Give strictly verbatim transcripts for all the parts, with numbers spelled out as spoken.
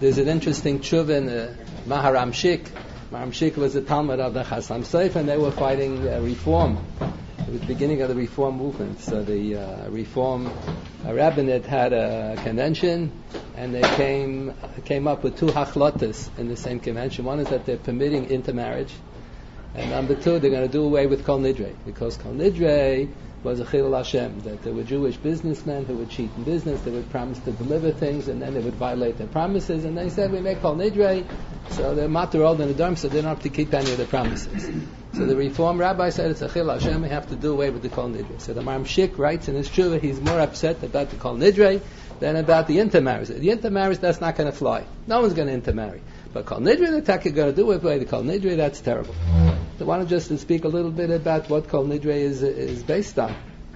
there's an interesting tshuva in uh, Maharamshik. Maharamshik was a Talmud of the Chasam Sofer, and they were fighting uh, reform. It was the beginning of the reform movement. So the uh, reform uh, rabbinate had a convention, and they came came up with two hachlotas in the same convention. One is that they're permitting intermarriage, and number two, they're going to do away with Kol Nidre, because Kol Nidre was a Chilul Hashem, that there were Jewish businessmen who would cheat in business, they would promise to deliver things, and then they would violate their promises, and they said, we make Kol Nidre, so they're matur old in the dorm, so they don't have to keep any of the promises. So the Reform rabbi said, it's a Chilul Hashem, we have to do away with the Kol Nidre. So the Maharamshik writes in his tshuva, he's more upset about the Kol Nidre than about the intermarriage. The intermarriage, that's not going to fly. No one's going to intermarry. But Kol Nidre, the tak you're going to do away with the Kol Nidre, that's terrible. So I want to just speak a little bit about what Kol Nidre is is based on.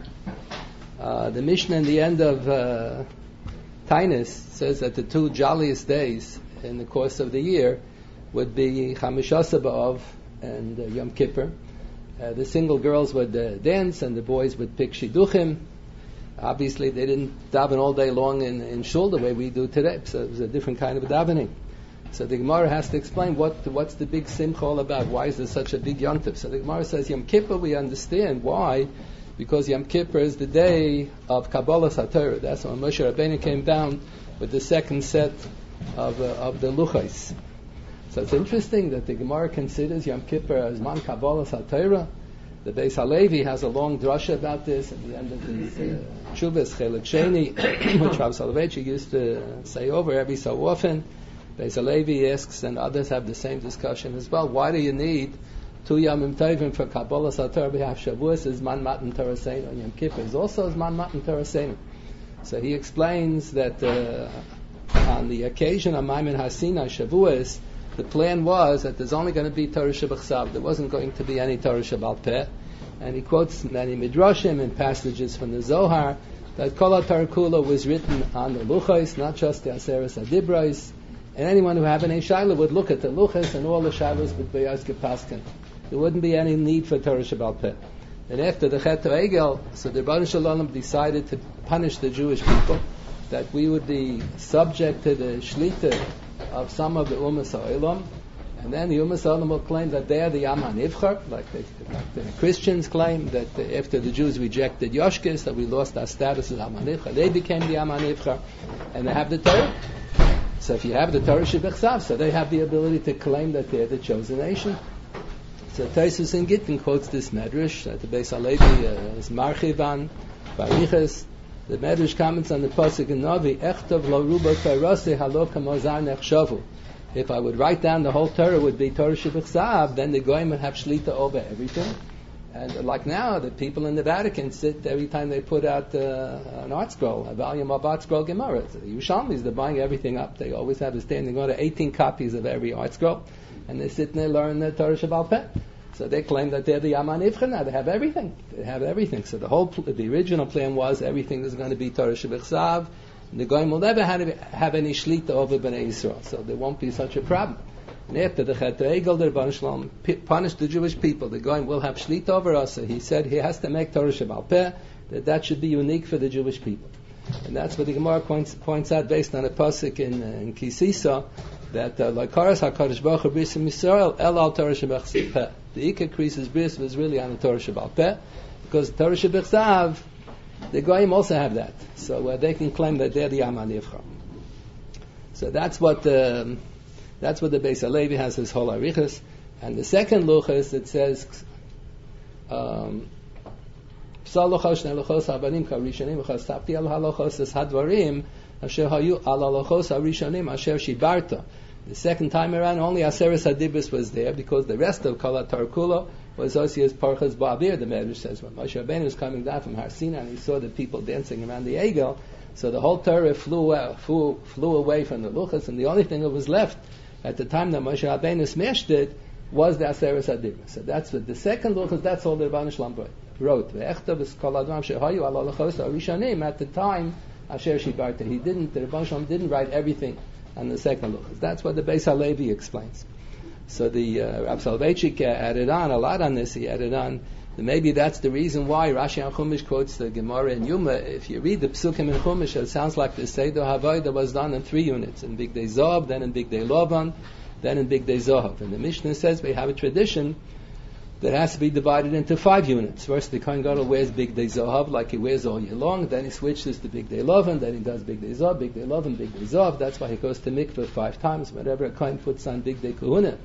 Uh, the Mishnah in the end of uh, Tainus says that the two jolliest days in the course of the year would be Chamish Asar B'Av and uh, Yom Kippur. Uh, the single girls would uh, dance and the boys would pick shidduchim. Obviously, they didn't daven all day long in, in shul the way we do today, so it was a different kind of davening. So the Gemara has to explain what what's the big simcha all about. Why is there such a big yontif? So the Gemara says Yom Kippur, we understand why, because Yom Kippur is the day of Kabbalah HaTorah. That's when Moshe Rabbeinu came down with the second set of uh, of the luchos. So it's interesting that the Gemara considers Yom Kippur as man Kabbalah HaTorah. The Beis Halevi has a long drasha about this at the end of his uh, Chuvas Chelik Sheni, which Rav Soloveitchik used to say over every so often. Beis Halevi asks, and others have the same discussion as well, why do you need two Yomim Tovim for Kabbalah HaTorah? We have Shavuos is Man Matan Torah Seinu, and Yom Kippur is also as Man Matan Torah Seinu. So he explains that uh, on the occasion of Maimon Hasina, Shavuos, the plan was that there's only going to be Torah Shebachsav. There wasn't going to be any Torah Shebal Peh. And he quotes many midrashim and passages from the Zohar that Kol HaTorah Kula was written on the luchos, not just the Aseres HaDibros. And anyone who have an Shaila would look at the luchos and all the Shailos would be Yoske Paskin. There wouldn't be any need for Torah Shebal Peh. And after the Chet Egel, so the Rebbeinu Shalom decided to punish the Jewish people, that we would be subject to the Shlita of some of the Umas HaOlam, and then the Umas HaOlam will claim that they are the Am HaNivchar, like the, like the Christians claim that the, after the Jews rejected Yoshkis, that we lost our status as Am HaNivchar. They became the Am HaNivchar, and they have the Torah. So if you have the Torah Shebechsav, so they have the ability to claim that they're the chosen nation. So Taisus in Gittin quotes this Medrash that the Beis Halevi uh, is Marchivan, Bariches. The Medrash comments on the pasuk in Navi, Echtov lo ruba Torase halo kamozar nechshavu. If I would write down the whole Torah would be Torah Shebechsav, then the Goyim would have shlita over everything. And like now, the people in the Vatican sit every time they put out uh, an art scroll, a volume of art scroll Gemara. The Yerushalmis, they're buying everything up. They always have a standing order, eighteen copies of every art scroll, and they sit and they learn the Torah Shebal Peh. So they claim that they're the Am HaNivchar now. They have everything. They have everything. So the whole, pl- the original plan was everything is going to be Torah Shebechsav. The Goyim will never have, have any shlita over Bnei Yisrael, so there won't be such a problem. And after the Chet Egel, the Rebbeinu Shalom punished the Jewish people. The Goyim will have shlita over us. So he said he has to make Torah Shebal Peh, that that should be unique for the Jewish people. And that's what the Gemara points, points out based on a pasuk in, uh, in Kisisa, that like Karas HaKadosh Baruch Hu Bris Yisrael El Al Torah Shebechsav Peh. The Ikar Krisis Bris was really on the Torah Shebal Peh, because Torah Shebechsav, the Goyim also have that. So uh, they can claim that they're the Am HaNivchar. So that's what um, that's what the Beis Halevi has his whole arichas. And the second luchas, it says, um, the second time around, only Aseres HaDibros was there, because the rest of Kol HaTorah Kula was Osias Parchas Ba'avir, the Medrash says. When Moshe Rabbeinu was coming down from Har Sinai and he saw the people dancing around the Egel, so the whole Torah flew, uh, flew, flew away from the Luchas, and the only thing that was left at the time that Moshe Rabbeinu smashed it was the Aseres HaDibros. So that's what the second Luchas, that's all the Rebbeinu Shalom wrote. At the time, Asher Shibarta, he didn't, the Rebbeinu Shalom didn't write everything on the second Luchas. That's what the Beis Halevi explains. So the uh, Rav Soloveitchik uh, added on a lot on this. He added on then maybe that's the reason why Rashi and Chumash quotes the Gemara in Yuma. If you read the Psukim in Chumash, it sounds like the Seder Havodah was done in three units, in Big Day Zahav, then in Big Day Lovan, then in Big Day Zahav. And the Mishnah says we have a tradition that has to be divided into five units. First, the Kohen Gadol wears Big Day Zahav like he wears all year long, then he switches to Big Day Lovan, then he does Big Day Zahav, Big Day Lovan, Big Day Zahav. That's why he goes to mikveh five times. Whenever a Kohen puts on Big Day Kahuna,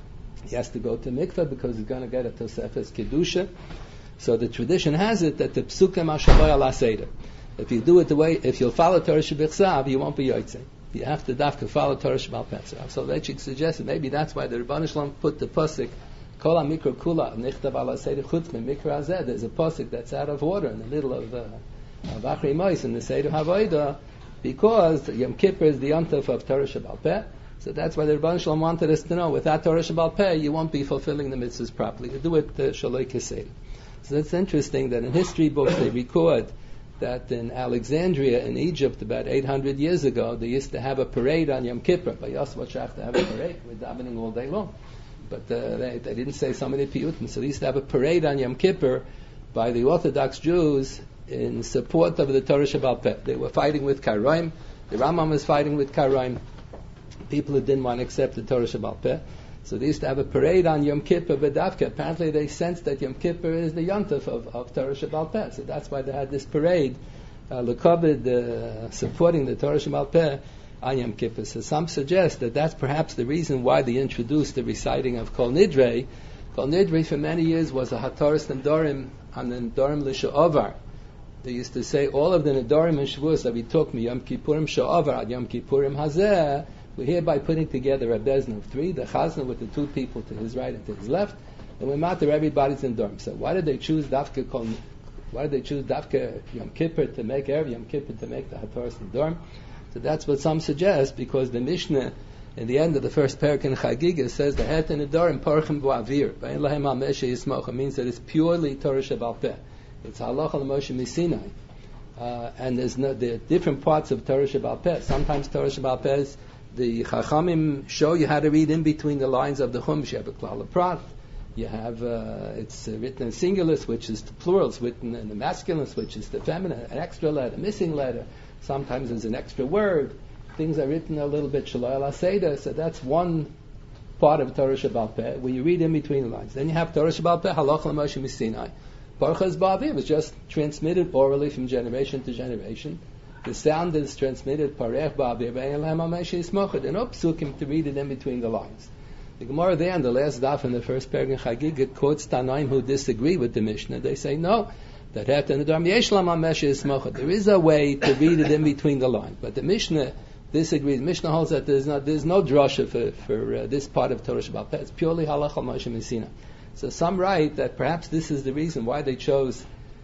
he has to go to mikveh because he's going to get a Tosefes Kedusha. So the tradition has it that the Psukim Ashavai Ala Seder. If you do it the way, if you'll follow Torah Shebichsav, you won't be Yotzei. You have to dafka follow Torah Shebal Peh. So Leitchik suggested maybe that's why the Rebbeinu Shalom put the pasuk Kol HaMikra Kula Nichtav Ala Seder Chutz Mikra Hazeh. There's a pasuk that's out of order in the middle of uh, of Achrei Mos in the Seder Havodah, because Yom Kippur is the Yontif of Torah Shebal Peh. So that's why the Rebbeinu Shalom wanted us to know, without Torah Shebal Peh, you won't be fulfilling the mitzvahs properly. You do it uh, Shaloi Keseder. So it's interesting that in history books they record that in Alexandria in Egypt about eight hundred years ago they used to have a parade on Yom Kippur. By Yosef Shach to have a parade with davening all day long. But uh, they, they didn't say so many piyutim. So they used to have a parade on Yom Kippur by the Orthodox Jews in support of the Torah Shebal Peh. They were fighting with Karaim. The Rambam was fighting with Karaim. People who didn't want to accept the Torah Shebal Peh. So they used to have a parade on Yom Kippur B'davka. Apparently they sensed that Yom Kippur is the Yontif of, of Torah Shebal Peh. So that's why they had this parade, uh, L'Kavod, uh, supporting the Torah Shebal Peh on Yom Kippur. So some suggest that that's perhaps the reason why they introduced the reciting of Kol Nidrei. Kol Nidrei for many years was a Hataras Nedarim on the Nedarim L'Sha'avar. They used to say all of the Nedarim and Shavuos that we took me Yom Kippurim Sha'avar ad Yom Kippurim Hazeh. We're hereby putting together a bezna of three, the chazna with the two people to his right and to his left, and we matter everybody's in dorm. So why did they choose Dafka Kol? Why did they choose Dafka Yom Kippur to make Erev Yom Kippur to make the Hataras in dorm? So that's what some suggest, because the Mishnah in the end of the first parak in Chagiga says the Het in the dorm Parchim Boavir. Ve'en lahem Ameshe Yismoch. It means that it's purely Torah Shebal Peh. It's Halacha L'Moshe Misinai, uh, and there's no there are different parts of Torah Shebal Peh. Sometimes Torah Shebal Peh is the Chachamim show you how to read in between the lines of the Chumash. You have a Klal Prat. You have uh, it's uh, written in singular, which is the plurals, written in the masculine, which is the feminine. An extra letter, a missing letter. Sometimes there's an extra word. Things are written a little bit Shaloi Ala Seder. So that's one part of Torah Shebal Peh where you read in between the lines. Then you have Torah Shebal Peh Halacha L'Moshe Misinai. Parchas Ba'avir was just transmitted orally from generation to generation. The sound is transmitted parech ba'avir ve'en lahem Ameshe Yismoch. There are no psukim to read it in between the lines. The Gemara there in the last daf in the first paragraph in Chagiga quotes Tanaim who disagree with the Mishnah. They say no, that Het and the Dharm Yesh Lam Ameshe Yismoch. There is a way to read it in between the lines, but the Mishnah disagrees. Mishnah holds that there's not there's no drasha for for uh, this part of Torah Shebal Peh. It's purely Halacha L'Moshe Misinai. So some write that perhaps this is the reason why they chose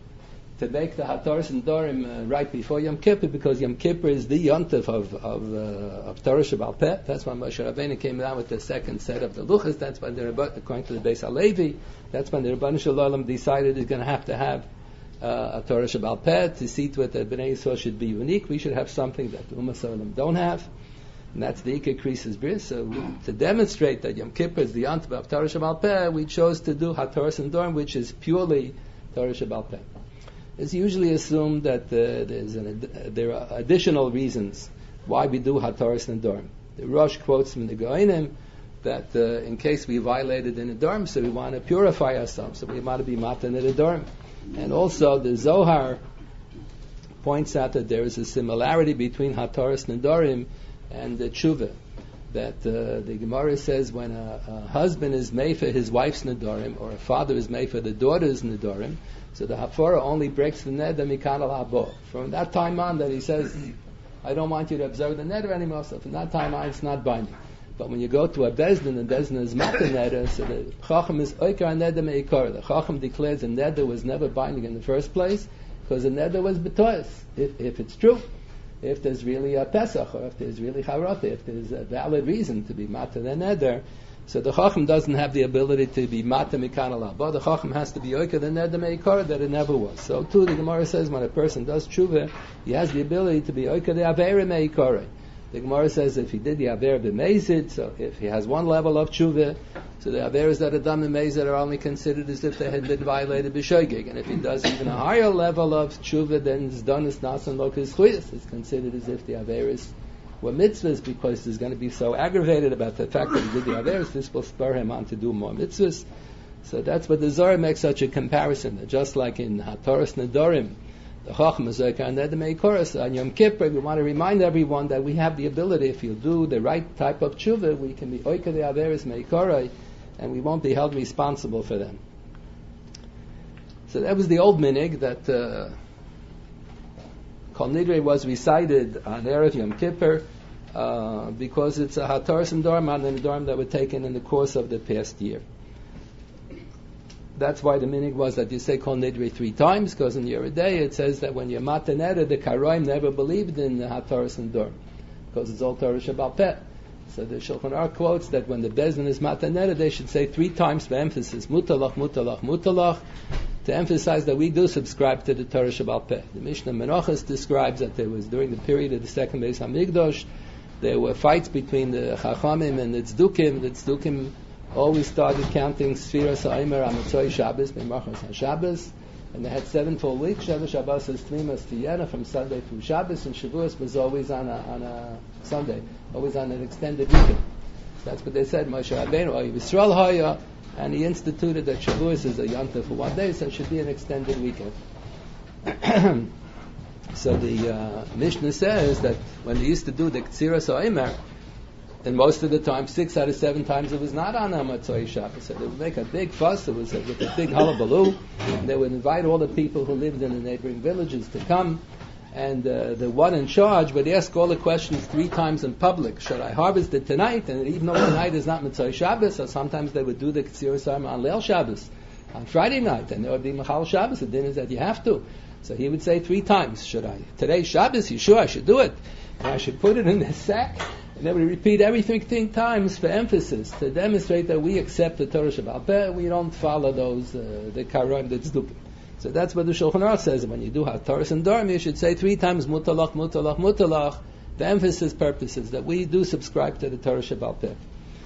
to make the Hataras and Dorim uh, right before Yom Kippur, because Yom Kippur is the Yontif of of, uh, of Torah Shebal Peh. That's why Moshe Rabbeinu came down with the second set of the Luchas. That's when the Rebbe, according to the Beis HaLevi, that's when the Rebbeinu Shalom decided he's going to have to have uh, a Torah Shebal Peh to see to it that Bnei Yisrael should be unique. We should have something that the Ummah Solim don't have, and that's the Ikar Krisis Bris. So to demonstrate that Yom Kippur is the Yontif of Torah Shebal Peh, we chose to do Hataras and Dorim, which is purely Torah Shebal Peh. It's usually assumed that uh, there's an ad- there are additional reasons why we do Hataras and Dorim. The Rosh quotes from the Goinim that uh, in case we violated in a Dorim, so we want to purify ourselves, so we want to be matan in a Dorim. And also the Zohar points out that there is a similarity between Hataras and Dorim and the Tshuva. That uh, the Gemara says when a, a husband is made for his wife's Nedarim, or a father is made for the daughter's Nedarim, so the Hafara only breaks the neder mikan al habo. From that time on, that he says, I don't want you to observe the neder anymore. So from that time on, it's not binding. But when you go to a bezdin, and bezdin is matan neder, so the chacham is oikar neder meikar. The chacham declares the neder was never binding in the first place because the neder was betois. If, if it's true, if there's really a pesach, or if there's really charata, if there's a valid reason to be matan and neder. So the Chacham doesn't have the ability to be Mata Mikan Ala. But the Chacham has to be Yoika the Neder Meikar that it never was. So too the Gemara says when a person does Tshuva, he has the ability to be Yoika the Avera Meikar. The Gemara says if he did the Avera B'Mezid, so if he has one level of Tshuva, So the averos that are done in Mezid are only considered as if they had been violated b'shoigig. And if he does even a higher level of tshuva, then it's done as nasan lokas chuyas. It's considered as if the averos were mitzvahs, because he's going to be so aggravated about the fact that he did the averos. This will spur him on to do more mitzvahs. So that's what the Zohar makes such a comparison. That just like in Hatoras Nedorim, the Chacham Zohar and the Meikoros on Yom Kippur, we want to remind everyone that we have the ability, if you do the right type of tshuva, we can be oika the averos Meikorai, and we won't be held responsible for them. So that was the old minig, that uh, Kol Nidre was recited on Erev Yom Kippur, uh, because it's a Hataras and Dorm, and a Dorm that were taken in the course of the past year. That's why the minig was that you say Kol Nidre three times, because in Yoreh De'ah it says that when you're Matanera, the Karoim never believed in the Hataras and Dorm, because it's all Torah Shabbat Peh. So the Shulchan Aruch quotes that when the Bezdin is Matanera, they should say three times for emphasis, Mutalach, Mutalach, Mutalach, to emphasize that we do subscribe to the Torah Shabbat Peh. The Mishnah Menachos describes that there was, during the period of the second Beis HaMikdash, there were fights between the Chachamim and the Tzdukim. The Tzdukim always started counting Sfiras HaOmer on Motzei Shabbos, B'machas HaShabbos, and they had seven full weeks. Shabbos Shabbos is Tlimas Tiyena, from Sunday through Shabbos, and Shavuos was always on a, on a Sunday, always on an extended weekend. That's what they said. Moshe Rabbeinu, or Yisrael Haya, and he instituted that Shavuos is a yontif for one day, so it should be an extended weekend. So the uh, Mishnah says that when they used to do the Ktsiras HaOmer, and most of the time, six out of seven times, it was not on Motzei Shabbos. So they would make a big fuss. It was a, with a big hullabaloo. And they would invite all the people who lived in the neighboring villages to come. And uh, the one in charge would ask all the questions three times in public. Should I harvest it tonight? And even though tonight is not Motzei Shabbos, so sometimes they would do the Ktsiras HaOmer on Leil Shabbos, on Friday night. And there would be Machal Shabbos. The din is that you have to. So he would say three times, should I? Today's Shabbos, you sure I should do it? And I should put it in the sack? And then we repeat everything three times for emphasis, to demonstrate that we accept the Torah Shabbat Peh, we don't follow those, uh, the Karoim, the Tzdukim. So that's what the Shulchan Aruch says. When you do Hataras and Dorm, you should say three times Mutalach, Mutalach, Mutalach, for emphasis purposes, that we do subscribe to the Torah Shabbat Peh.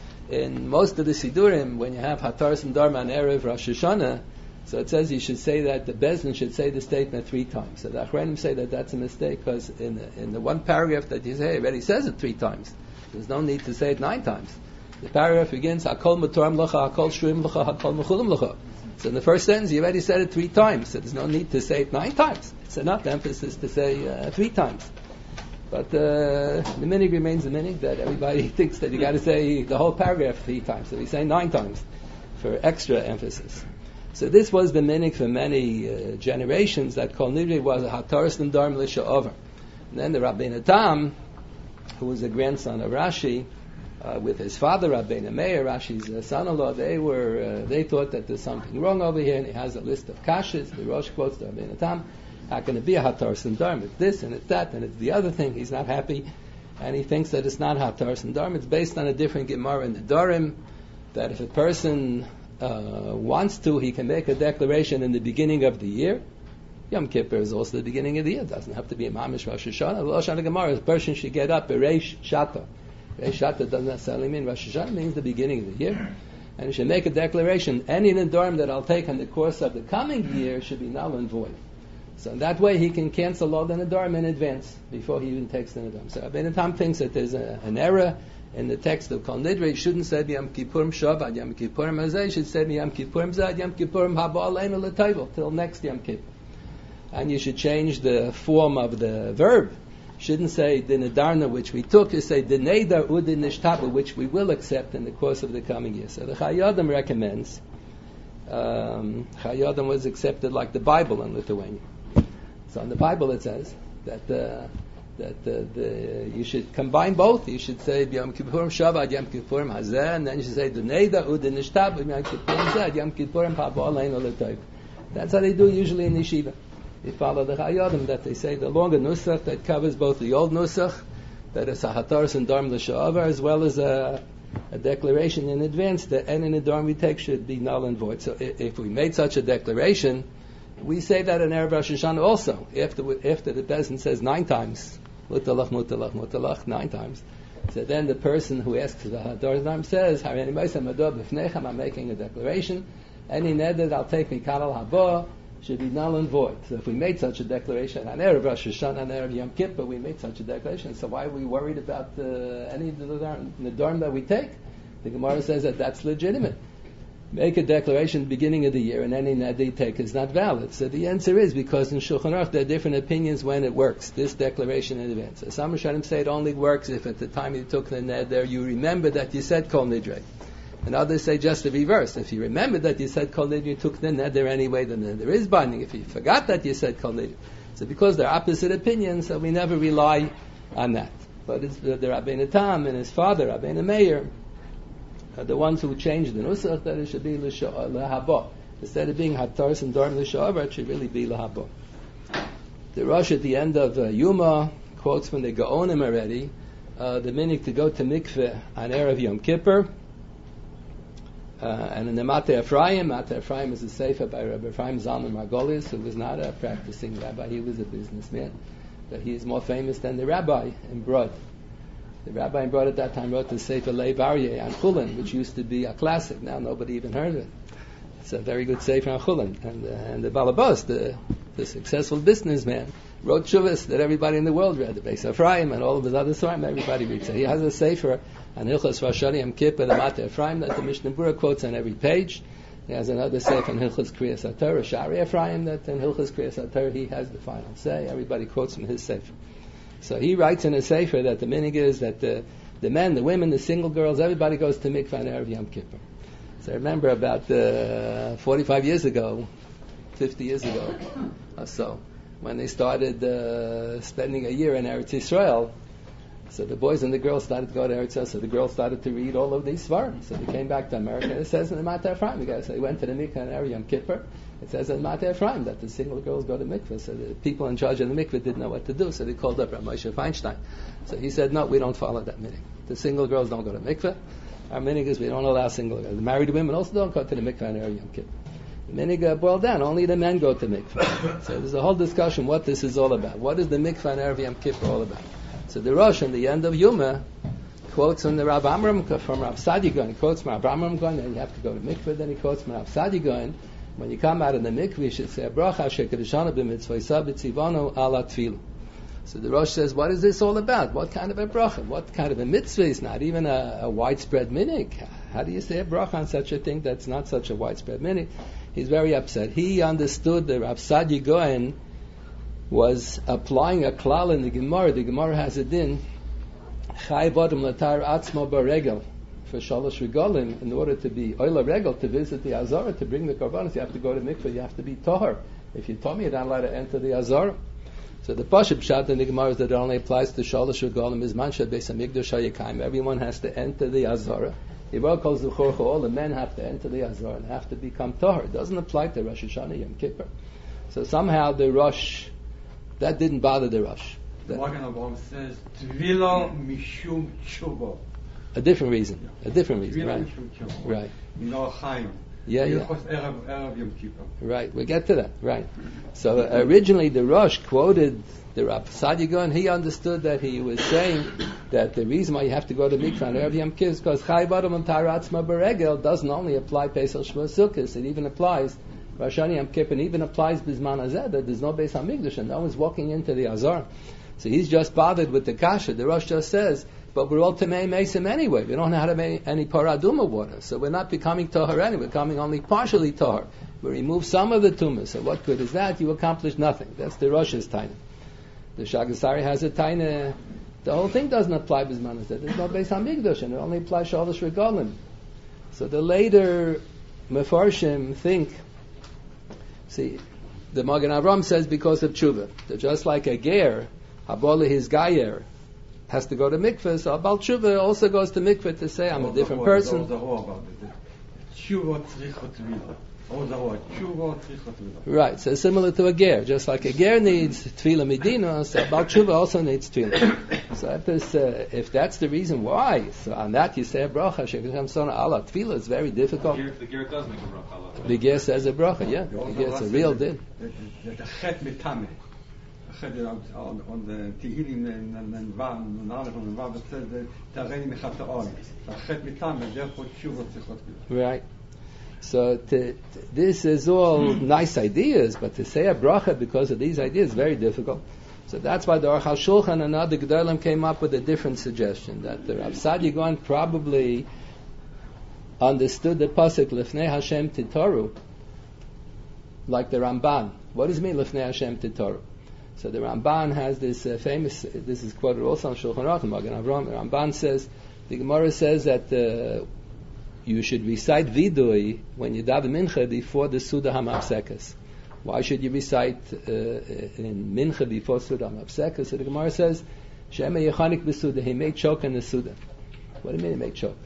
In most of the Sidurim, when you have Hataras and Dorm on Erev Rosh Hashanah, so it says you should say that, the Bezdin should say the statement three times. So the Achronim say that that's a mistake, because in the, in the one paragraph that you say, it already says it three times. There's no need to say it nine times. The paragraph begins, Hakol Matoram Lacha, Hakol Shruim Lacha, Hakol Mechulim Lacha. So in the first sentence, you already said it three times. So there's no need to say it nine times. It's enough emphasis to say uh, three times. But uh, the minig remains the minig, that everybody thinks that you got to say the whole paragraph three times. So we say nine times for extra emphasis. So this was the minig for many uh, generations, that Kol Nidre was a Hataras and Dorm L'Sha'over. And then the Rabbeinu Tam, who was a grandson of Rashi, uh, with his father Rabbeinu Meir, Rashi's uh, son-in-law, they were uh, they thought that there's something wrong over here, and he has a list of kashas. The Rosh quotes the Rabbeinu Tam, how can it be a Hataras and Dorm? It's this and it's that and it's the other thing. He's not happy, and he thinks that it's not Hataras and Dorm. It's based on a different Gemara in the Dorim, that if a person uh, wants to, he can make a declaration in the beginning of the year. Yom Kippur is also the beginning of the year. It doesn't have to be a Mamish Rosh Hashanah. Rosh Hashanah Gemara, a person should get up Bereish Shata. Bereish Shata doesn't necessarily mean Rosh Hashanah, it means the beginning of the year. And he should make a declaration, any Nedarim that I'll take in the course of the coming year should be null and void. So in that way he can cancel all the Nedarim in advance, before he even takes the Nedarim. So Rabbeinu Tam thinks that there's a, an error in the text of Kol Nidre. It shouldn't say Yom Kippurim Shabbat, Yom Kippurim Hazeh. It should say Yom Kippurim Zad, Yom Kippurim Haba Aleinu L'Tayvel, till next Yom Kippur. And you should change the form of the verb. Shouldn't say the nedarna, which we took, you say the nedar u the nishtaba, which we will accept in the course of the coming year. So the Chayyim recommends, um, Chayyim was accepted like the Bible in Lithuania. So in the Bible it says that uh, that uh, the, you should combine both. You should say Yom Kippurim Shabbat, Yom Kippurim Hazeh, and then you should say the nedar u the nishtaba, Yom Kippurim Zad, Yom Kippurim Haba Aleinu L'Tayvel. That's how they do usually in yeshiva. They follow the Chayyim, that they say the longer nusach that covers both the old nusach, that is a Hataras and Dorm L'Sha'over, as well as a, a declaration in advance that any Nedarim we take should be null and void. So if, if we made such a declaration, we say that in Erev Rosh Hashanah also. After, after the Bezdin says nine times, Mutalach, Mutalach, Mutalach, nine times, So then the person who asks the Hador Zarm says, I'm making a declaration, any neder I'll take mikal al haba should be null and void. So if we made such a declaration on Erev Rosh Hashanah, on Erev Yom Kippur, we made such a declaration, so why are we worried about uh, any of the nedarim that we take? The Gemara says that that's legitimate. Make a declaration at the beginning of the year, and any neder you take is not valid. So the answer is because in Shulchan Aruch there are different opinions when it works, this declaration in advance. So some Rishonim say it only works if at the time you took the neder you remember that you said Kol Nidrei. And others say just the reverse. If you remember that you said Kol Nidrei, you took the neder anyway, then the neder is binding. If you forgot that you said Kol Nidrei. So because they're opposite opinions, so we never rely on that. But it's the, the Rabbeinu Tam and his father, Rabbeinu Meir, are the ones who changed the nusach that it should be l'haba. Instead of being hataris and dorm l'sha'ava, it should really be l'haba. The Rosh at the end of uh, Yuma quotes from the Gaonim already, uh, the minik to go to mikveh on Erev Yom Kippur. Uh, and in the Mateh Ephraim, Mateh Ephraim is a sefer by Rabbi Ephraim Zalman Margolius, who was not a practicing rabbi, he was a businessman. But he is more famous than the rabbi in Brod. The rabbi in Brod at that time wrote the sefer Lev Aryeh on Chulin, which used to be a classic. Now nobody even heard of it. It's a very good sefer on Chulin. And, uh, and the Balabos, the, the successful businessman, wrote shuvas that everybody in the world read, the Beis Ephraim and all of his other Svarim, everybody reads. So he has a sefer on Hilchos Rosh Hashanah Yom Kippur, the Mateh Ephraim, that the Mishnah Berurah quotes on every page. He has another sefer on Hilchos Kriyas HaTorah, Shari Ephraim, that in Hilchos Kriyas HaTorah he has the final say. Everybody quotes from his sefer. So he writes in a sefer that the minig is that the, the men, the women, the single girls, everybody goes to mikvah on Erev Yom Kippur. So I remember about uh, forty-five years ago, fifty years ago or so, when they started uh, spending a year in Eretz Yisrael. So the boys and the girls started to go to Eretz Yisrael, so the girls started to read all of these svarim. So they came back to America, and it says in the Mateh Ephraim, so they went to the mikveh on Erev Yom Kippur. It says in Mateh Ephraim that the single girls go to mikveh. So the people in charge of the mikveh didn't know what to do, so they called up Rav Moshe Feinstein. So he said, no, we don't follow that minig. The single girls don't go to mikveh. Our minig is we don't allow single girls. The married women also don't go to the mikveh on Erev Yom Kippur. The minig uh, boiled down, only the men go to mikveh. So there's a whole discussion what this is all about. What is the mikveh on Erev Yom Kippur all about? So the Rosh, in the end of Yuma, quotes from the Rav Amram, from Rav Sadi Gaon, he quotes from Rav Amram Gaon, then you have to go to mikveh, then he quotes from Rav Sadi Gaon, when you come out of the mikveh, you should say, Bracha shekadishana b'mitzvah b'tzivano ala tfilu. So the Rosh says, what is this all about? What kind of a bracha? What kind of a mitzvah is not even a, a widespread minig? How do you say a bracha on such a thing that's not such a widespread minig? He's very upset. He understood that Rav Sadi Gaon was applying a klal in the Gemara. The Gemara has a din, Chai bodem latar atzmo baregel, for shalosh regalim, in order to be oila regel, to visit the Azara, to bring the korbanos, you have to go to mikveh, you have to be tahor. If you told me you're not allowed to enter the Azara. So the Pashup Pshat in the Gemara is that it only applies to shalosh regalim, is mansha beis hamikdash hayekayim. Everyone has to enter the Azara. All the men have to enter the Azara and have to become tahor. It doesn't apply to Rosh Hashanah Yom Kippur. So somehow the Rosh, that didn't bother the Rosh. The Magen Avraham says, Tvila mishum tshuva. A different reason. A different reason, Tvila right? mishum tshuva. Right. Minor Chaim. Yeah, yeah. Erev, Erev Yom Kippur. Right, we'll get to that, right. So uh, originally the Rosh quoted the Rav Sadi Gaon, he understood that he was saying that the reason why you have to go to mikvah on Erev Yom Kippur is because Chai Badam and Taratzma Beregel doesn't only apply Pesach Shmos Sukkos, it even applies Rosh Hashanah Yom Kippur, and even applies Bizman Hazeh, that there's no Beis HaMikdash and no one's walking into the Azar. So he's just bothered with the kasha. The Rosh just says, but we're all Tamei Mesim anyway. We don't know how to make any Paraduma water. So we're not becoming Tahar anyway. We're becoming only partially Tahar. We remove some of the Tumas. So what good is that? You accomplish nothing. That's the Rosh's taina. The Shagasari has a taina. The whole thing doesn't apply Bizman Hazeh. There's no Beis HaMikdash and it only applies Shalosh Regalim. So the later Mefarshim think, see, the Magen Avraham says because of tshuva. That just like a ger, Haboli his gayer, has to go to mikveh, so Abal tshuva also goes to mikveh to say, I'm a different person. Right, so similar to a ger. Just like a ger needs tefillah medina, so Abal tshuva also needs tefillah. So if, this, uh, if that's the reason why, so on that you say a bracha, shekachem sona Allah. Tefillah is very difficult. The ger, the ger does make a bracha. The ger says a bracha, yeah. The ger, it's a real din. on, on, on the Tehillim and and Vav and Aleph and Vav, it says that Tareni Mechata'oi. Achet mitam, and therefore Tshuva tzechot be. Right. So to, to, this is all nice ideas, but to say a bracha because of these ideas is very difficult. So that's why the Aruch HaShulchan and other Gedolim came up with a different suggestion, that the Rav Saadia Gaon probably understood the pasuk Lifnei Hashem Titoru like the Ramban. What does it mean Lifnei Hashem Titoru? So the Ramban has this uh, famous, this is quoted also on Shulchan Aruch, Magen Avraham. The Ramban says, the Gemara says that uh, you should recite Vidui when you daven Mincha before the Suda HaMapsekas. Why should you recite uh, in Mincha before Suda HaMapsekas? So the Gemara says, Shema Yechanik B'Suda, he may choke in the Suda. What do you mean he may choke?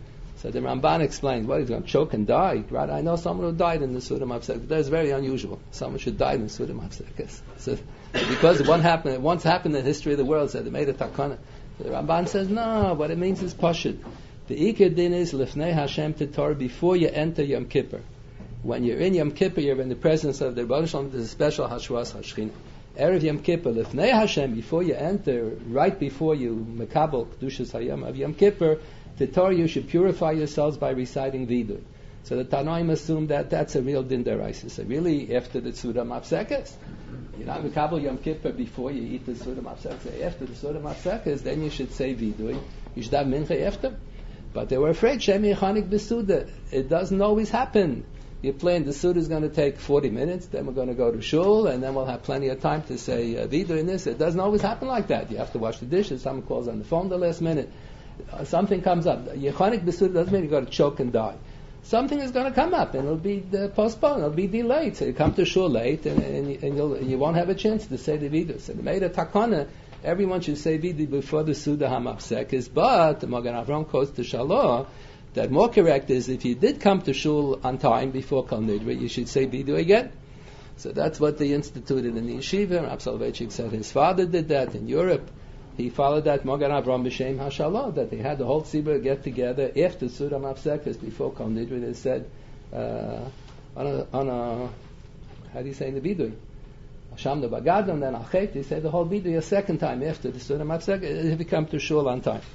So the Ramban explains, what, he's going to choke and die? Right? I know someone who died in the Suda HaMapsekas. That's very unusual. Someone should die in the Suda HaMapsekas. So, because one happened, it once happened in the history of the world, so they made a takana. So the Ramban says, no, what it means is pashut. The Iker din is Lifnei Hashem Titor, before you enter Yom Kippur. When you're in Yom Kippur, you're in the presence of the Rebbeinu Shalom. There's a special Hashwas Hashchina. Erev Yom Kippur, Lifnei Hashem, before you enter, right before you Mekabel Kedushas Hayom of Yom Kippur, Titor, you should purify yourselves by reciting Vidui. So the Tanoim assume that that's a real din deraisa. So really, after the Suda Mapsekas, you're not Mekabel Yom Kippur before you eat the Suda Mapsekas. After the Suda Mapsekas, then you should say Vidui. You should have Mincha after. But they were afraid, Shem Yechanik B'Suda. It doesn't always happen. You're playing, the Suda is going to take forty minutes, then we're going to go to Shul, and then we'll have plenty of time to say uh, Vidui in this. It doesn't always happen like that. You have to wash the dishes, someone calls on the phone the last minute. Uh, something comes up. Yechanik B'Suda doesn't mean you've got to choke and die. Something is going to come up, and it'll be uh, postponed, it'll be delayed. So you come to Shul late, and, and, and, you'll, and you won't have a chance to say the Vidui. So they made a takana. Everyone should say Vidui before the Suda HaMapsekes, but the Magen Avraham quotes the Shalah that more correct is if you did come to Shul on time before Kol Nidre, you should say Vidui again. So that's what they instituted in the yeshiva. Rav Soloveitchik said his father did that in Europe. He followed that Magen Avraham b'Shem HaShalah, that they had the whole tzibur get together after Suda HaMapsekes before Kol Nidre. They said uh, on a, on a how do you say in the Vidui? Shamda Bagad, and then Achet, he said the whole Vidui a second time after the Suda Mapsek, if you come to Shul on time.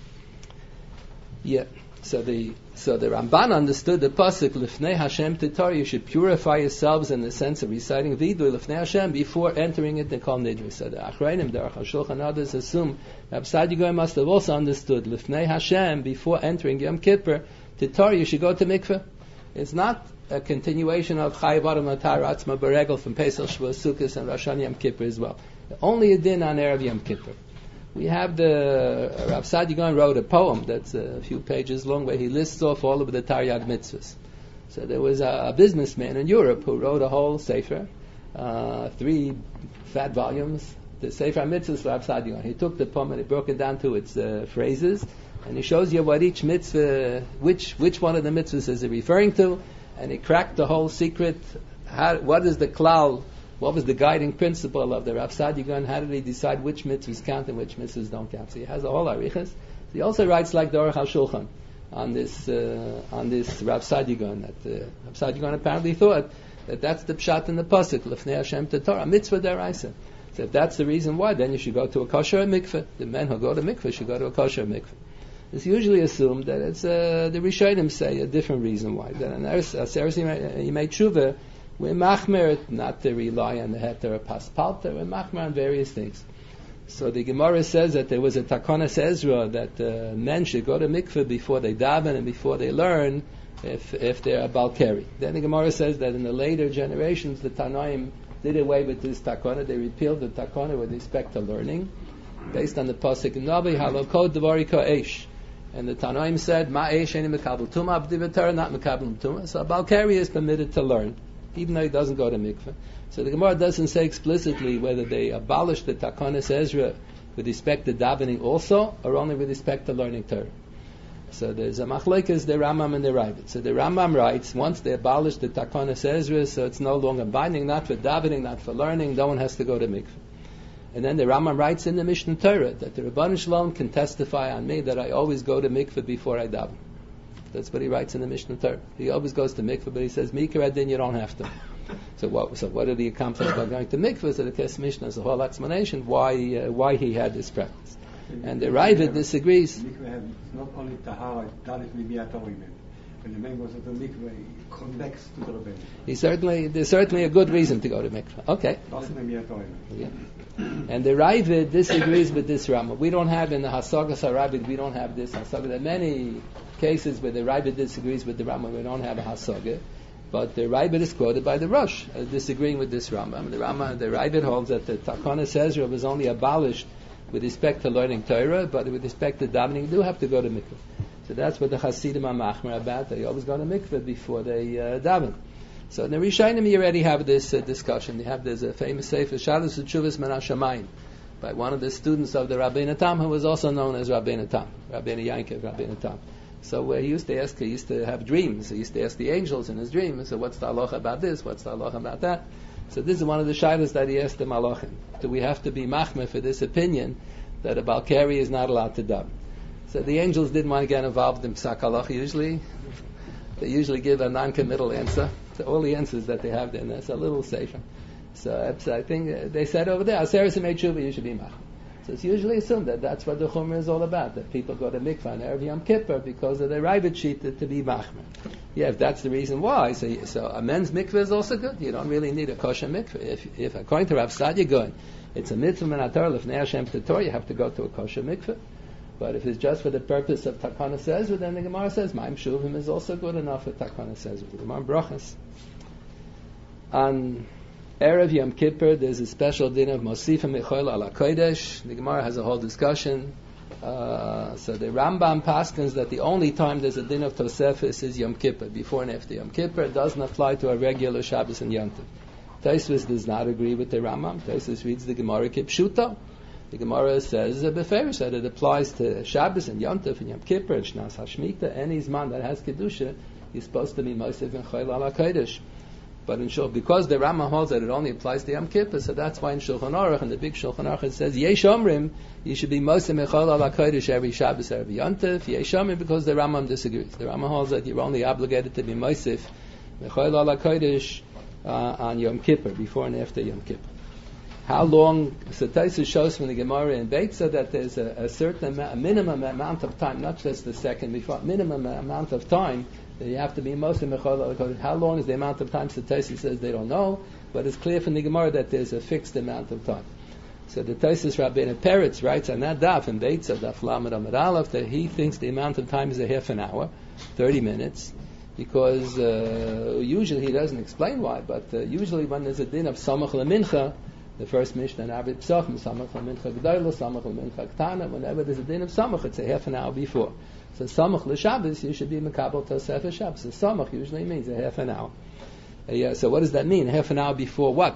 Yeah. So the so the Ramban understood the pasuk Lifnei Hashem Titar, you should purify yourselves in the sense of reciting Vidui Lifnei Hashem before entering it in Kol Nidre. So the Achreinim, the Aruch HaShulchan, and others assume Rav Saadia Gaon must have also understood Lifnei Hashem before entering Yom Kippur Titar, you should go to mikveh. It's not a continuation of Chayav Adam Atar Atzma Beregel from Pesach, Shavuos, Sukkot, and Rosh Hashanah Yom Kippur as well. Only a din on Erev Yom Kippur. We have the uh, Rav Saadia Gaon wrote a poem that's a few pages long where he lists off all of the Taryag mitzvahs. So there was a, a businessman in Europe who wrote a whole sefer, uh, three fat volumes, the Sefer Mitzvahs for Rav Saadia Gaon. He took the poem and he broke it down to its uh, phrases, and he shows you what each mitzvah, which which one of the mitzvahs is it referring to, and he cracked the whole secret. How, what is the klal? What was the guiding principle of the Rav Saadia Gaon? How did he decide which mitzvahs count and which mitzvahs don't count? So he has a whole arichas. He also writes like the Aruch HaShulchan on this uh, on this Rav Saadia Gaon. That uh, Rav Saadia Gaon apparently thought that that's the pshat in the pasuk Lifnei Hashem Torah mitzvah deraisa. So if that's the reason why, then you should go to a kosher mikveh. The men who go to mikveh should go to a kosher mikveh. It's usually assumed that it's uh, the Rishonim say a different reason why. That an Aseres Yimei Tshuva, we're machmer not to rely on the heter of paspalta. We're machmer on various things. So the Gemara says that there was a takonas Ezra that uh, men should go to mikveh before they daven and before they learn, if if they're a balkari. Then the Gemara says that in the later generations the Tanoim did away with this takona. They repealed the takona with respect to learning, based on the pasuk Navi halokod dvari ka'esh. And the Tanoim said, Ma eish eni mekabel tuma abdi v'Torah, not mekabel tuma. So a balkari is permitted to learn, even though he doesn't go to mikveh. So the Gemara doesn't say explicitly whether they abolished the Takonas Ezra with respect to davening also, or only with respect to learning Torah. So there's a machlekes, the Rambam and the Ravid. So the Rambam writes, once they abolished the Takonas Ezra, so it's no longer binding, not for davening, not for learning, no one has to go to mikveh. And then the Rambam writes in the Mishnah Torah that the Rebbeinu Shalom can testify on me that I always go to mikveh before I daven. That's what he writes in the Mishnah Torah. He always goes to mikveh, but he says, Mikra Adin, you don't have to. So what? So what did he accomplish by going to mikvah? So the Kes Mishnah is a whole explanation why uh, why he had this practice. And the Ravid disagrees. Mikveh have not only tahara, dalit mibiyat oimen. When the man goes to the mikveh, he connects to the Rebbeinu. He certainly, there's certainly a good reason to go to mikveh. Okay. Dalit mibiyat oimen. Yeah. And the Ravid disagrees with this Rama. We don't have in the Hasagas HaRavid, we don't have this Hasaga. There are many cases where the Ravid disagrees with the Rama. We don't have a Hasaga. But the Ravid is quoted by the Rosh, uh, disagreeing with this Rama. I mean, the Rama, the Ravid holds that the Takana Ezra was only abolished with respect to learning Torah, but with respect to davening, you do have to go to mikveh. So that's what the Hasidim are machmer about. They always go to mikveh before they uh, daven. So in the Rishonim, you already have this uh, discussion. You have there's a famous sefer, Shalos Utshuvas Min HaShamayim, by one of the students of the Rabbeinu Tam, who was also known as Rabbeinu Tam, Rabbeinu Yankiv, Rabbeinu Tam. So uh, he used to ask, he used to have dreams. He used to ask the angels in his dreams, so what's the halacha about this? What's the halacha about that? So this is one of the shilas that he asked the Malachim. Do we have to be machmer for this opinion that a Balkari is not allowed to daven? So the angels didn't want to get involved in Psak Halacha usually. They usually give a non-committal answer to all the answers that they have there, and that's a little safer. So I think they said over there, Aseres Yemei Tshuva, you should be machmer. So it's usually assumed that that's what the Chumrah is all about, that people go to mikvah on Erev Yom Kippur because of the Ravid sheet to, to be machmer. Yeah, if that's the reason why, so, so a men's mikvah is also good. You don't really need a kosher mikvah. If, if according to Rav Sadia going, it's a mitzvah min haTorah lifnei Hashem Torah, you have to go to a kosher mikvah. But if it's just for the purpose of Takana Ezra, then the Gemara says Ma'im Shuvim is also good enough for Takana Ezra. The Gemara Brachas. On Erev Yom Kippur, there's a special din of Mosifim Mechoil ala Kodesh. The Gemara has a whole discussion. Uh, so the Rambam paskins that the only time there's a din of Tosefis is Yom Kippur, before and after Yom Kippur. It doesn't apply to a regular Shabbos and Yom Tov. Tosfos does not agree with the Rambam. Tosfos reads the Gemara Kipshuta. The Gemara says uh, Beferish that it applies to Shabbos and Yom Tov and Yom Kippur and Shnas Hashmita. Any Zman that has Kedusha is supposed to be Mosif Mechoil ala Kodesh. But in Shul, because the Rambam holds that it only applies to Yom Kippur, so that's why in Shulchan Aruch, in the big Shulchan Aruch, it says Yesh Omrim, you should be Moshe Mechol ala Kodesh every Shabbos, every Yom Tov. Yesh Omrim, because the Rambam disagrees. The Rambam holds that you're only obligated to be Moshe Mechol ala Kodesh uh, on Yom Kippur, before and after Yom Kippur. How long? So Taisus shows from the Gemara in Beitza that there's a, a certain amount, a minimum amount of time, not just the second before, minimum amount of time that you have to be Moshe Mechol ala Kodesh. How long is the amount of time? So Taisus says they don't know, but it's clear from the Gemara that there's a fixed amount of time. So the Taisus Rabbeinu Peretz writes on that daf in Beitza, daf Lamed Amud Aleph, that he thinks the amount of time is a half an hour, thirty minutes, because uh, usually he doesn't explain why, but uh, usually when there's a din of Samach LeMincha, the first Mishnah in Abid Psachim, Samach LeMincha G'dayla, Samach LeMincha K'tana, whenever there's a din of Samach, it's a half an hour before. So Samach LeShabbos, you should be Mekabel Tosefes Shabbos. So Samach usually means a half an hour. Uh, yeah, so what does that mean? Half an hour before what?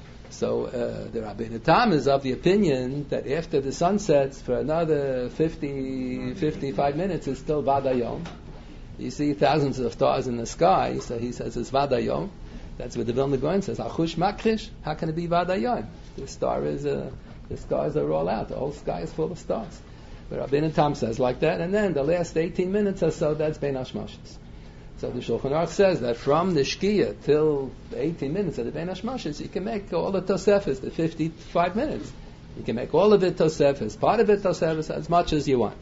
So uh, the Rabbeinu Tam is of the opinion that after the sun sets for another fifty, fifty-five minutes, it's still Vadayom. You see thousands of stars in the sky, so he says it's Vadayom. That's what the Vilna Gaon says. Achush makrish. How can it be Vadayom? The star is, uh, the stars are all out. The whole sky is full of stars. But Rabbeinu Tam says like that, and then the last eighteen minutes or so, that's Bein Hashmashos. So the Shulchan Aruch says that from the Shkia till the eighteen minutes of the Bein Hashmashos, you can make all the Tosefes, the fifty-five minutes. You can make all of it Tosefes, part of it Tosefes, as much as you want.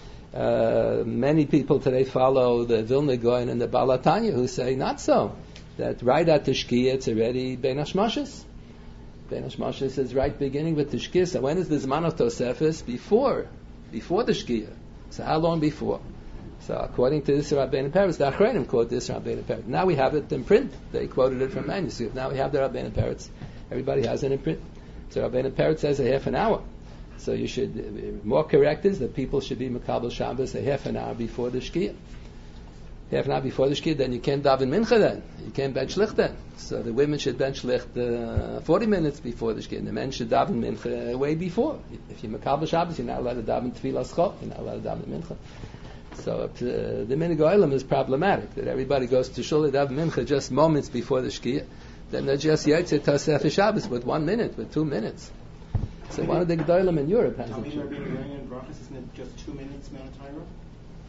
Uh, many people today follow the Vilna Gaon and the Baal HaTanya who say not so. That right at the Shkia, it's already Bein Hashmashos. Bein Hashmashos is right beginning with the Shkia. So when is the Zman of Tosefes? Before. Before the Shkia. So how long before? So according to this Rabbeinu Peretz, the Achronim quote this Rabbeinu Peretz. Now we have it in print. They quoted it from manuscript. Now we have the Rabbeinu Peretz. Everybody has it in print. So Rabbeinu Peretz says a half an hour. So you should, more correct is that people should be Mekabel Shabbos a half an hour before the Shkia. Half an hour before the Shkia, then you can't daven Mincha then. You can't bench Licht then. So the women should bench Licht uh, forty minutes before the Shkia, and the men should daven Mincha way before. If you're Mekabel Shabbos, you're not allowed to daven Tfilas Chol, you're not allowed to daven Mincha. So uh, the Minhag Olam is problematic, that everybody goes to Shul daven Mincha just moments before the Shkia. Then they're just Yotze Tosefes Shabbos with one minute, with two minutes. So one of the Gedolim in Europe has it. Isn't it just two minutes Mount Torah?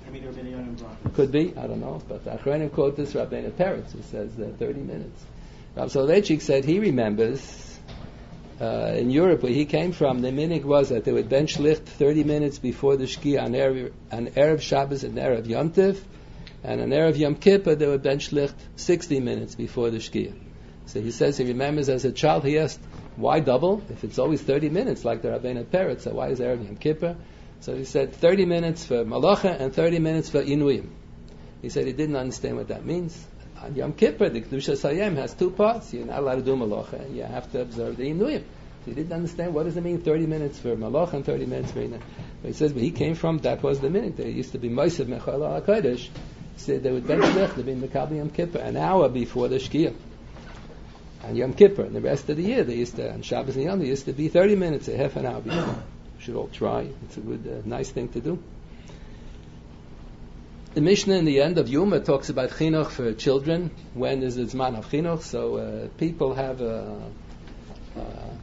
Could be, I don't know, but the Achronim quote this Rabbeinu Peretz, who says uh, thirty minutes. Rav Soloveitchik said he remembers uh, in Europe where he came from, the minhag was that they would bench licht thirty minutes before the Shkia on Erev, on Erev Shabbos and Erev Yom Tov, and on Erev Yom Kippur they would bench licht sixty minutes before the Shkia. So he says he remembers as a child, he asked, why double? If it's always thirty minutes like the Rabbeinu Peretz, so why is Erev Yom Kippur? So he said thirty minutes for Malacha and thirty minutes for Inuyim. He said he didn't understand what that means. On Yom Kippur, the Kedushas Hayom has two parts. You're not allowed to do Malacha, and you have to observe the Inuyim. So he didn't understand what does it mean thirty minutes for Malacha and thirty minutes for Inuyim. But he says where he came from, that was the minute. There used to be Moshe Mechal HaKodesh. He said they would bench lech, they'd be Mekabel Yom Kippur, an hour before the Shkia. On Yom Kippur, and the rest of the year, they used to, on Shabbos and Yom, they used to be thirty minutes, a half an hour before. We should all try. It's a good, uh, nice thing to do. The Mishnah in the end of Yuma talks about chinuch for children. When is the zman of chinuch? So uh, people have a, uh,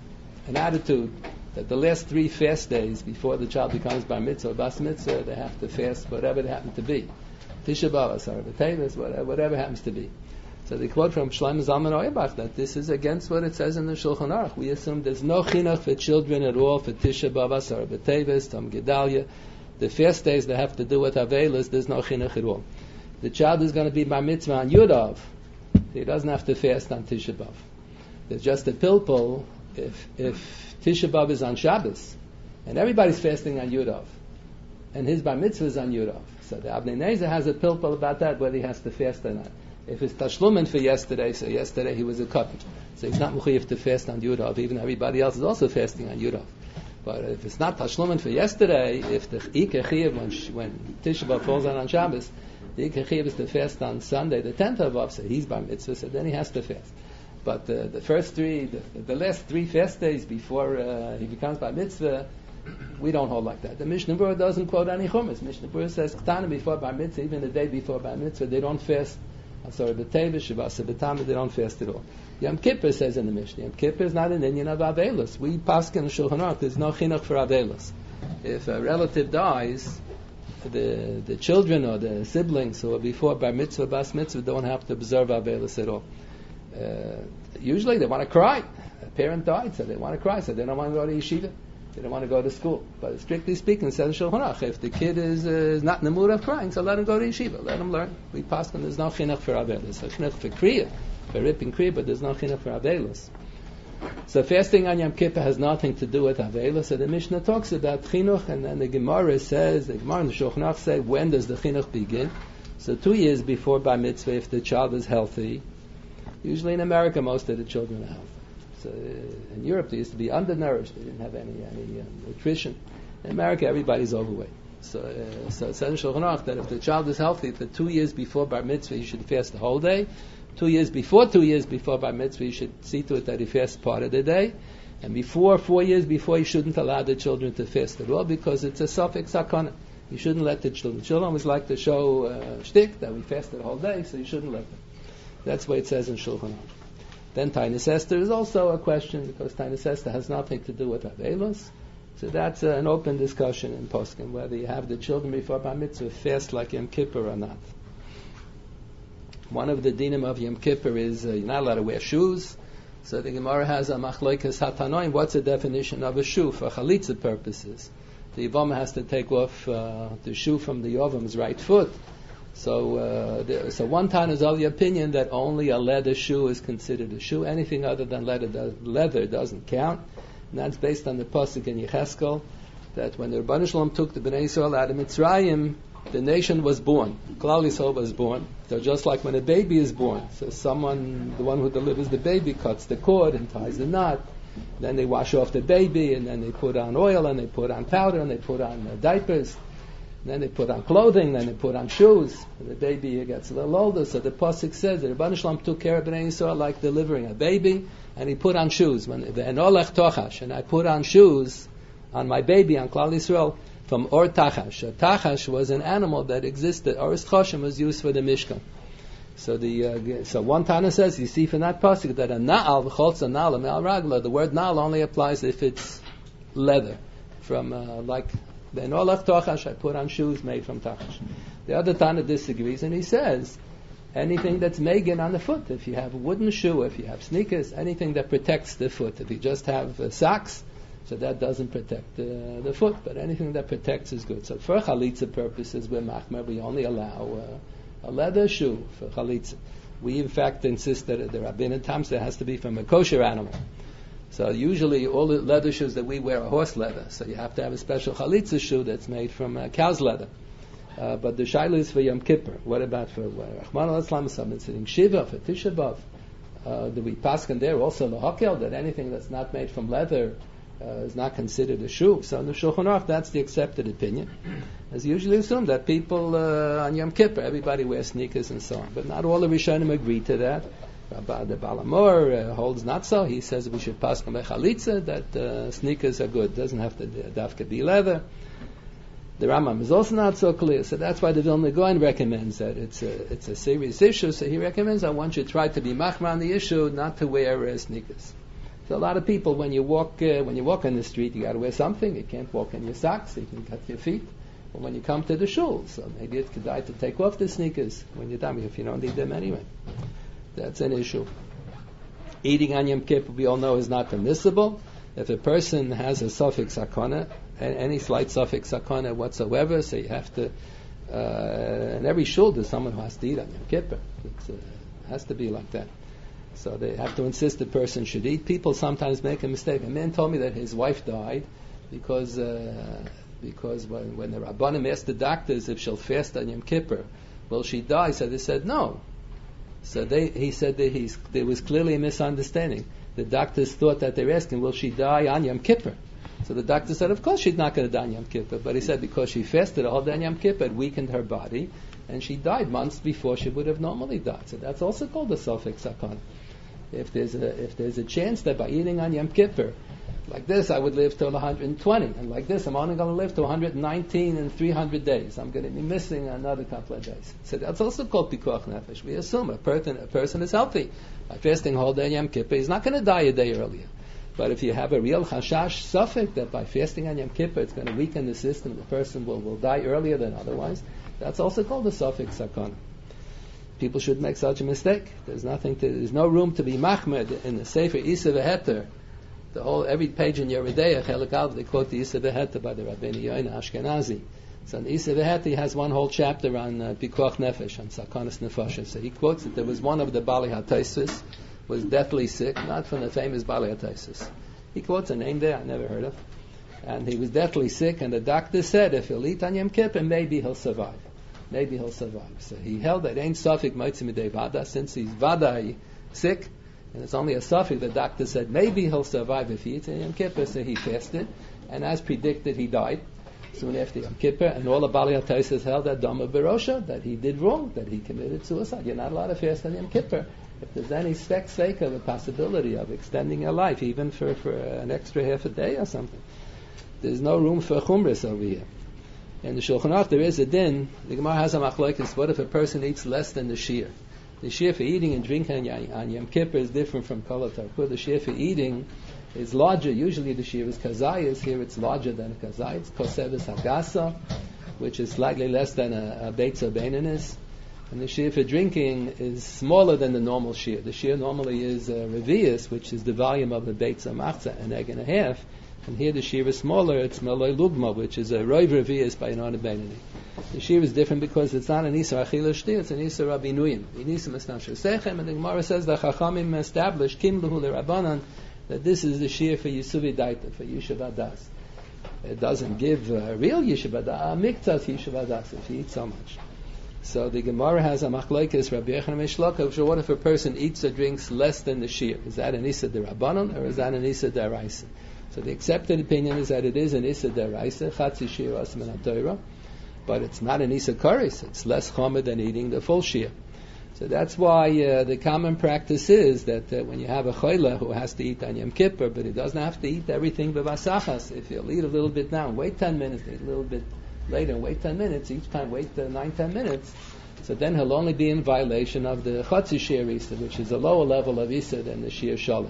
an attitude that the last three fast days before the child becomes bar mitzvah or bas mitzvah, they have to fast whatever it happens to be. Tisha B'Av, Asar B'Teves, whatever, whatever happens to be. So they quote from Shlomo Zalman Auerbach that this is against what it says in the Shulchan Aruch. We assume there's no chinuch for children at all for Tisha B'Av, Asar B'Teves, Tom Gedalia. The fast days they have to do with Avelis, there's no chinuch at all. The child is going to be bar mitzvah on Yudav. He doesn't have to fast on Tisha B'Av. There's just a pilpul if if Tisha B'Av is on Shabbos, and everybody's fasting on Yudav, and his bar mitzvah is on Yudav. So the Avnei Nezer has a pilpul about that, whether he has to fast or not. If it's tashlumin for yesterday, so yesterday he was a cotton, so he's not mechuyev to fast on Yudav, even everybody else is also fasting on Yudav. But if it's not tashlumin for yesterday, if the Ike Chiyuv, when, when Tisha B'Av falls on on Shabbos, the Ike Chiyuv is to fast on Sunday, the tenth of Av, so he's bar mitzvah, so then he has to fast. But uh, the first three, the, the last three fast days before uh, he becomes bar mitzvah, we don't hold like that. The Mishnah Berurah doesn't quote any chumas. Mishnah Berurah says, K'tana before bar mitzvah, even the day before bar mitzvah, they don't fast. I'm sorry, b'teva, shavasa, b'tamid, they don't fast at all. Yom Kippur says in the Mishnah, Yom Kippur is not an Indian of Avelis. We paskin in Shulchan Aruch, there's no chinuch for Avelis. If a relative dies, the the children or the siblings who are before bar mitzvah, bas mitzvah, don't have to observe Avelis at all. Uh, usually they want to cry. A parent died, so they want to cry, so they don't want to go to yeshiva. They don't want to go to school. But strictly speaking, it says in Shulchan Aruch, if the kid is, uh, is not in the mood of crying, so let him go to yeshiva. Let him learn. We pass on, there's no chinuch for Avelis. There's chinuch for kriya, for ripping kriya, but there's no chinuch for Avelis. So fasting on Yom Kippur has nothing to do with Avelis. So the Mishnah talks about chinuch, and then the Gemara says, the Gemara and the Shulchan Aruch say, when does the chinuch begin? So two years before bar mitzvah, if the child is healthy. Usually in America, most of the children are healthy. So uh, in Europe, they used to be undernourished. They didn't have any any uh, nutrition. In America, everybody's overweight. So, uh, so it says in Shulchan Aruch that if the child is healthy, for two years before bar mitzvah, you should fast the whole day. Two years before, two years before bar mitzvah, you should see to it that he fasts part of the day. And before, four years before, you shouldn't allow the children to fast at all because it's a suffix sakana. You shouldn't let the children. The children always like to show uh, shtick that we fasted the whole day, so you shouldn't let them. That's what it says in Shulchan Aruch. Then Tainus Esther is also a question because Tainus Esther has nothing to do with Avelos. So that's uh, an open discussion in Poskim, whether you have the children before Bar Mitzvah fast like Yom Kippur or not. One of the dinim of Yom Kippur is uh, you're not allowed to wear shoes. So the Gemara has a machloikas hatanoim. What's the definition of a shoe for chalitza purposes? The Yavama has to take off uh, the shoe from the Yavam's right foot. So, uh, the, so one time is of the opinion that only a leather shoe is considered a shoe. Anything other than leather, does, leather doesn't count. And that's based on the pasuk in Yecheskel that when the Rebbeinu Shalom took the Bnei Yisrael out of Mitzrayim, the nation was born. Klal Yisrael was born. So just like when a baby is born, so someone, the one who delivers the baby, cuts the cord and ties the knot. Then they wash off the baby, and then they put on oil, and they put on powder, and they put on uh, diapers. Then they put on clothing, then they put on shoes. And the baby gets a little older, so the pasuk says that Rebbeinu Shalom took care of Bnei Yisrael like delivering a baby, and he put on shoes. When and olech tochash, and I put on shoes on my baby, on Klal Yisrael, from or tachash. A tachash was an animal that existed. Oris choshem was used for the Mishkan. So the uh, so one Tana says you see from that pasuk that a na'al v'cholza na'al me'al ragla. The word na'al only applies if it's leather, from uh, like. Then olach tochash, I put on shoes made from tachash. The other Tana disagrees, and he says anything that's megan on the foot. If you have a wooden shoe, if you have sneakers, anything that protects the foot. If you just have uh, socks, so that doesn't protect uh, the foot, but anything that protects is good. So for chalitza purposes, we're machmer, we only allow uh, a leather shoe for chalitza. We in fact insist that the rabbin times there has to be from a kosher animal. So usually all the leather shoes that we wear are horse leather, so you have to have a special chalitza shoe that's made from uh, cow's leather. Uh, but the shaila is for Yom Kippur. What about for Rahman al-Islam, someone sitting Shiva, for Tisha B'Av? Uh, do we paskin there also lahakel that anything that's not made from leather uh, is not considered a shoe? So in the Shulchan Aruch, that's the accepted opinion. As usually assumed that people uh, on Yom Kippur, everybody wears sneakers and so on. But not all the Rishonim agree to that. Rabbi the Balamor uh, holds not so. He says we should paskin lechalitza, that uh, sneakers are good. Doesn't have to dafka be leather. The Rambam is also not so clear, so that's why the Vilna Gaon recommends that it's a it's a serious issue. So he recommends that one should try to be machmir on the issue, not to wear uh, sneakers. So a lot of people, when you walk uh, when you walk on the street, you got to wear something. You can't walk in your socks. You can cut your feet. Or when you come to the shul, so maybe it's kedai to take off the sneakers when you're done, if you don't need them anyway. That's an issue. Eating on Yom Kippur, we all know, is not permissible. If a person has a suffix sakana, any slight suffix sakana whatsoever, so you have to, uh, in every shul there's someone who has to eat on Yom Kippur. It uh, has to be like that. So they have to insist the person should eat. People sometimes make a mistake. A man told me that his wife died because uh, because when, when the Rabbanim asked the doctors if she'll fast on Yom Kippur, will she die? So they said no. So they, he said that he's, there was clearly a misunderstanding. The doctors thought that they were asking, will she die on Yom Kippur? So the doctor said, of course she's not going to die on Yom Kippur. But he said because she fasted all day on Yom Kippur, it weakened her body, and she died months before she would have normally died. So that's also called a suffix sakana. If there's a if there's a chance that by eating on Yom Kippur, like this, I would live till one hundred twenty, and like this, I'm only going to live to one hundred nineteen in three hundred days. I'm going to be missing another couple of days. So that's also called pikuach nefesh. We assume a person a person is healthy by fasting whole day on Yom Kippur. He's not going to die a day earlier. But if you have a real chashash suffix that by fasting on Yom Kippur it's going to weaken the system, the person will, will die earlier than otherwise, that's also called a suffix sakana. People should make such a mistake. There's nothing to, there's no room to be machmed in the Sefer Isa v'Heter. The whole, every page in Yeridea, Chelik Aleph, they quote the Isa v'Heter by the Rabbeinu Yoina Ashkenazi. So in the Isa v'Heter, he has one whole chapter on uh, Pikuach Nefesh, on Sakanas Nefashah. So he quotes that there was one of the Bali HaTaisus was deathly sick, not from the famous Bali HaTaisus. He quotes a name there I never heard of. And he was deathly sick, and the doctor said if he'll eat on Yom Kippur, maybe he'll survive. Maybe he'll survive. So he held that ain't safik motzim midei vada, since he's vadai sick, and it's only a safik. The doctor said maybe he'll survive if he eats on Yom Kippur. So he fasted, and as predicted, he died soon after Yom Kippur. And all the Bali HaTaisus held that Dama Berosha, that he did wrong, that he committed suicide. You're not allowed to fast on Yom Kippur if there's any speck sake of a possibility of extending your life, even for, for an extra half a day or something. There's no room for chumras over here. In the Shulchan Aruch, there is a din. The Gemara has a machlokes. What if a person eats less than the shir? The shir for eating and drinking on Yom Kippur is different from Kol HaTarkut. The shir for eating is larger. Usually the shir is kazayas. Here it's larger than a kazay. It's koseves hagasa, which is slightly less than a, a beitza beinanis. And the shir for drinking is smaller than the normal shir. The shir normally is uh, revius, which is the volume of the beitza machza, an egg and a half. And here the shir is smaller, it's Meloi Lugma, which is a Roiv Revius by an Benini. The shir is different because it's not an Isra Achila Shti, it's an Isra Rabinuyim. In Isra Mesnasher Sechem, and the Gemara says that Chachamim established, Kim Luhu Rabbanan, that this is the shir for Yisuvi Daita, for Yishuv Adas. It doesn't give uh, real Yishuv Adas, a miktas Yishuv Adas, if you eat so much. So the Gemara has a machlokes, Rabbi Yochanan Mishlokov, so what if a person eats or drinks less than the shir? Is that an Isra Rabbanan, or is that an Isra Daraisa? So the accepted opinion is that it is an Issa Deraisa, Chatzi Shir Asman HaTorah, but it's not an Issa Karis. It's less chomer than eating the full Shir. So that's why uh, the common practice is that uh, when you have a Choyla who has to eat on Yom Kippur, but he doesn't have to eat everything b'vasachas. If he'll eat a little bit now, wait ten minutes, eat a little bit later, wait ten minutes, each time wait uh, nine, ten minutes, so then he'll only be in violation of the Chatzi Shir Issa, which is a lower level of Issa than the Shir Shalom.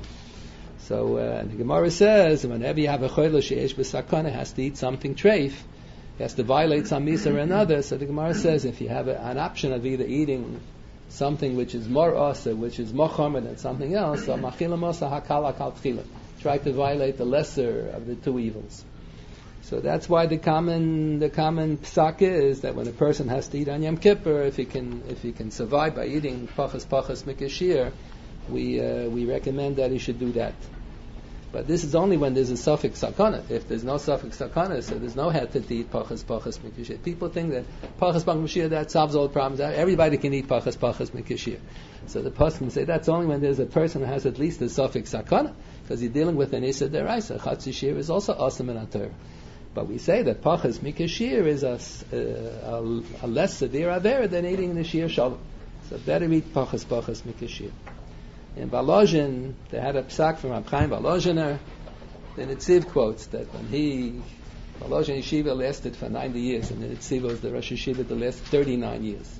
So uh, the Gemara says, whenever you have a choyla she'esh b'sakana, has to eat something treif, he has to violate some misa or another. So the Gemara says, if you have a, an option of either eating something which is more asa, which is more chomer than something else, so machila mosa hakala kal tchila. Try to violate the lesser of the two evils. So that's why the common the common psak is that when a person has to eat on Yom Kippur, if he can if he can survive by eating pachas pachas mikashir, we uh, we recommend that he should do that. But this is only when there's a suffix sakana. If there's no suffix sakana, so there's no head to eat pachas pachas mikashir. People think that pachas pachas mikashir that solves all the problems. Everybody can eat pachas pachas mikashir. So the person say that's only when there's a person who has at least a suffix sakana, because you're dealing with an issa deraisa. Chatzi shir is also awesome in Torah. But we say that pachas mikashir is a, a, a less severe avera than eating the shir shalom. So better eat pachas pachas mikashir. In Volozhin, they had a psak from Rab Chaim Volozhiner. The Netziv quotes that when he, Volozhin Yeshiva lasted for ninety years, and the Netziv was the Rosh Yeshiva that lasted thirty-nine years.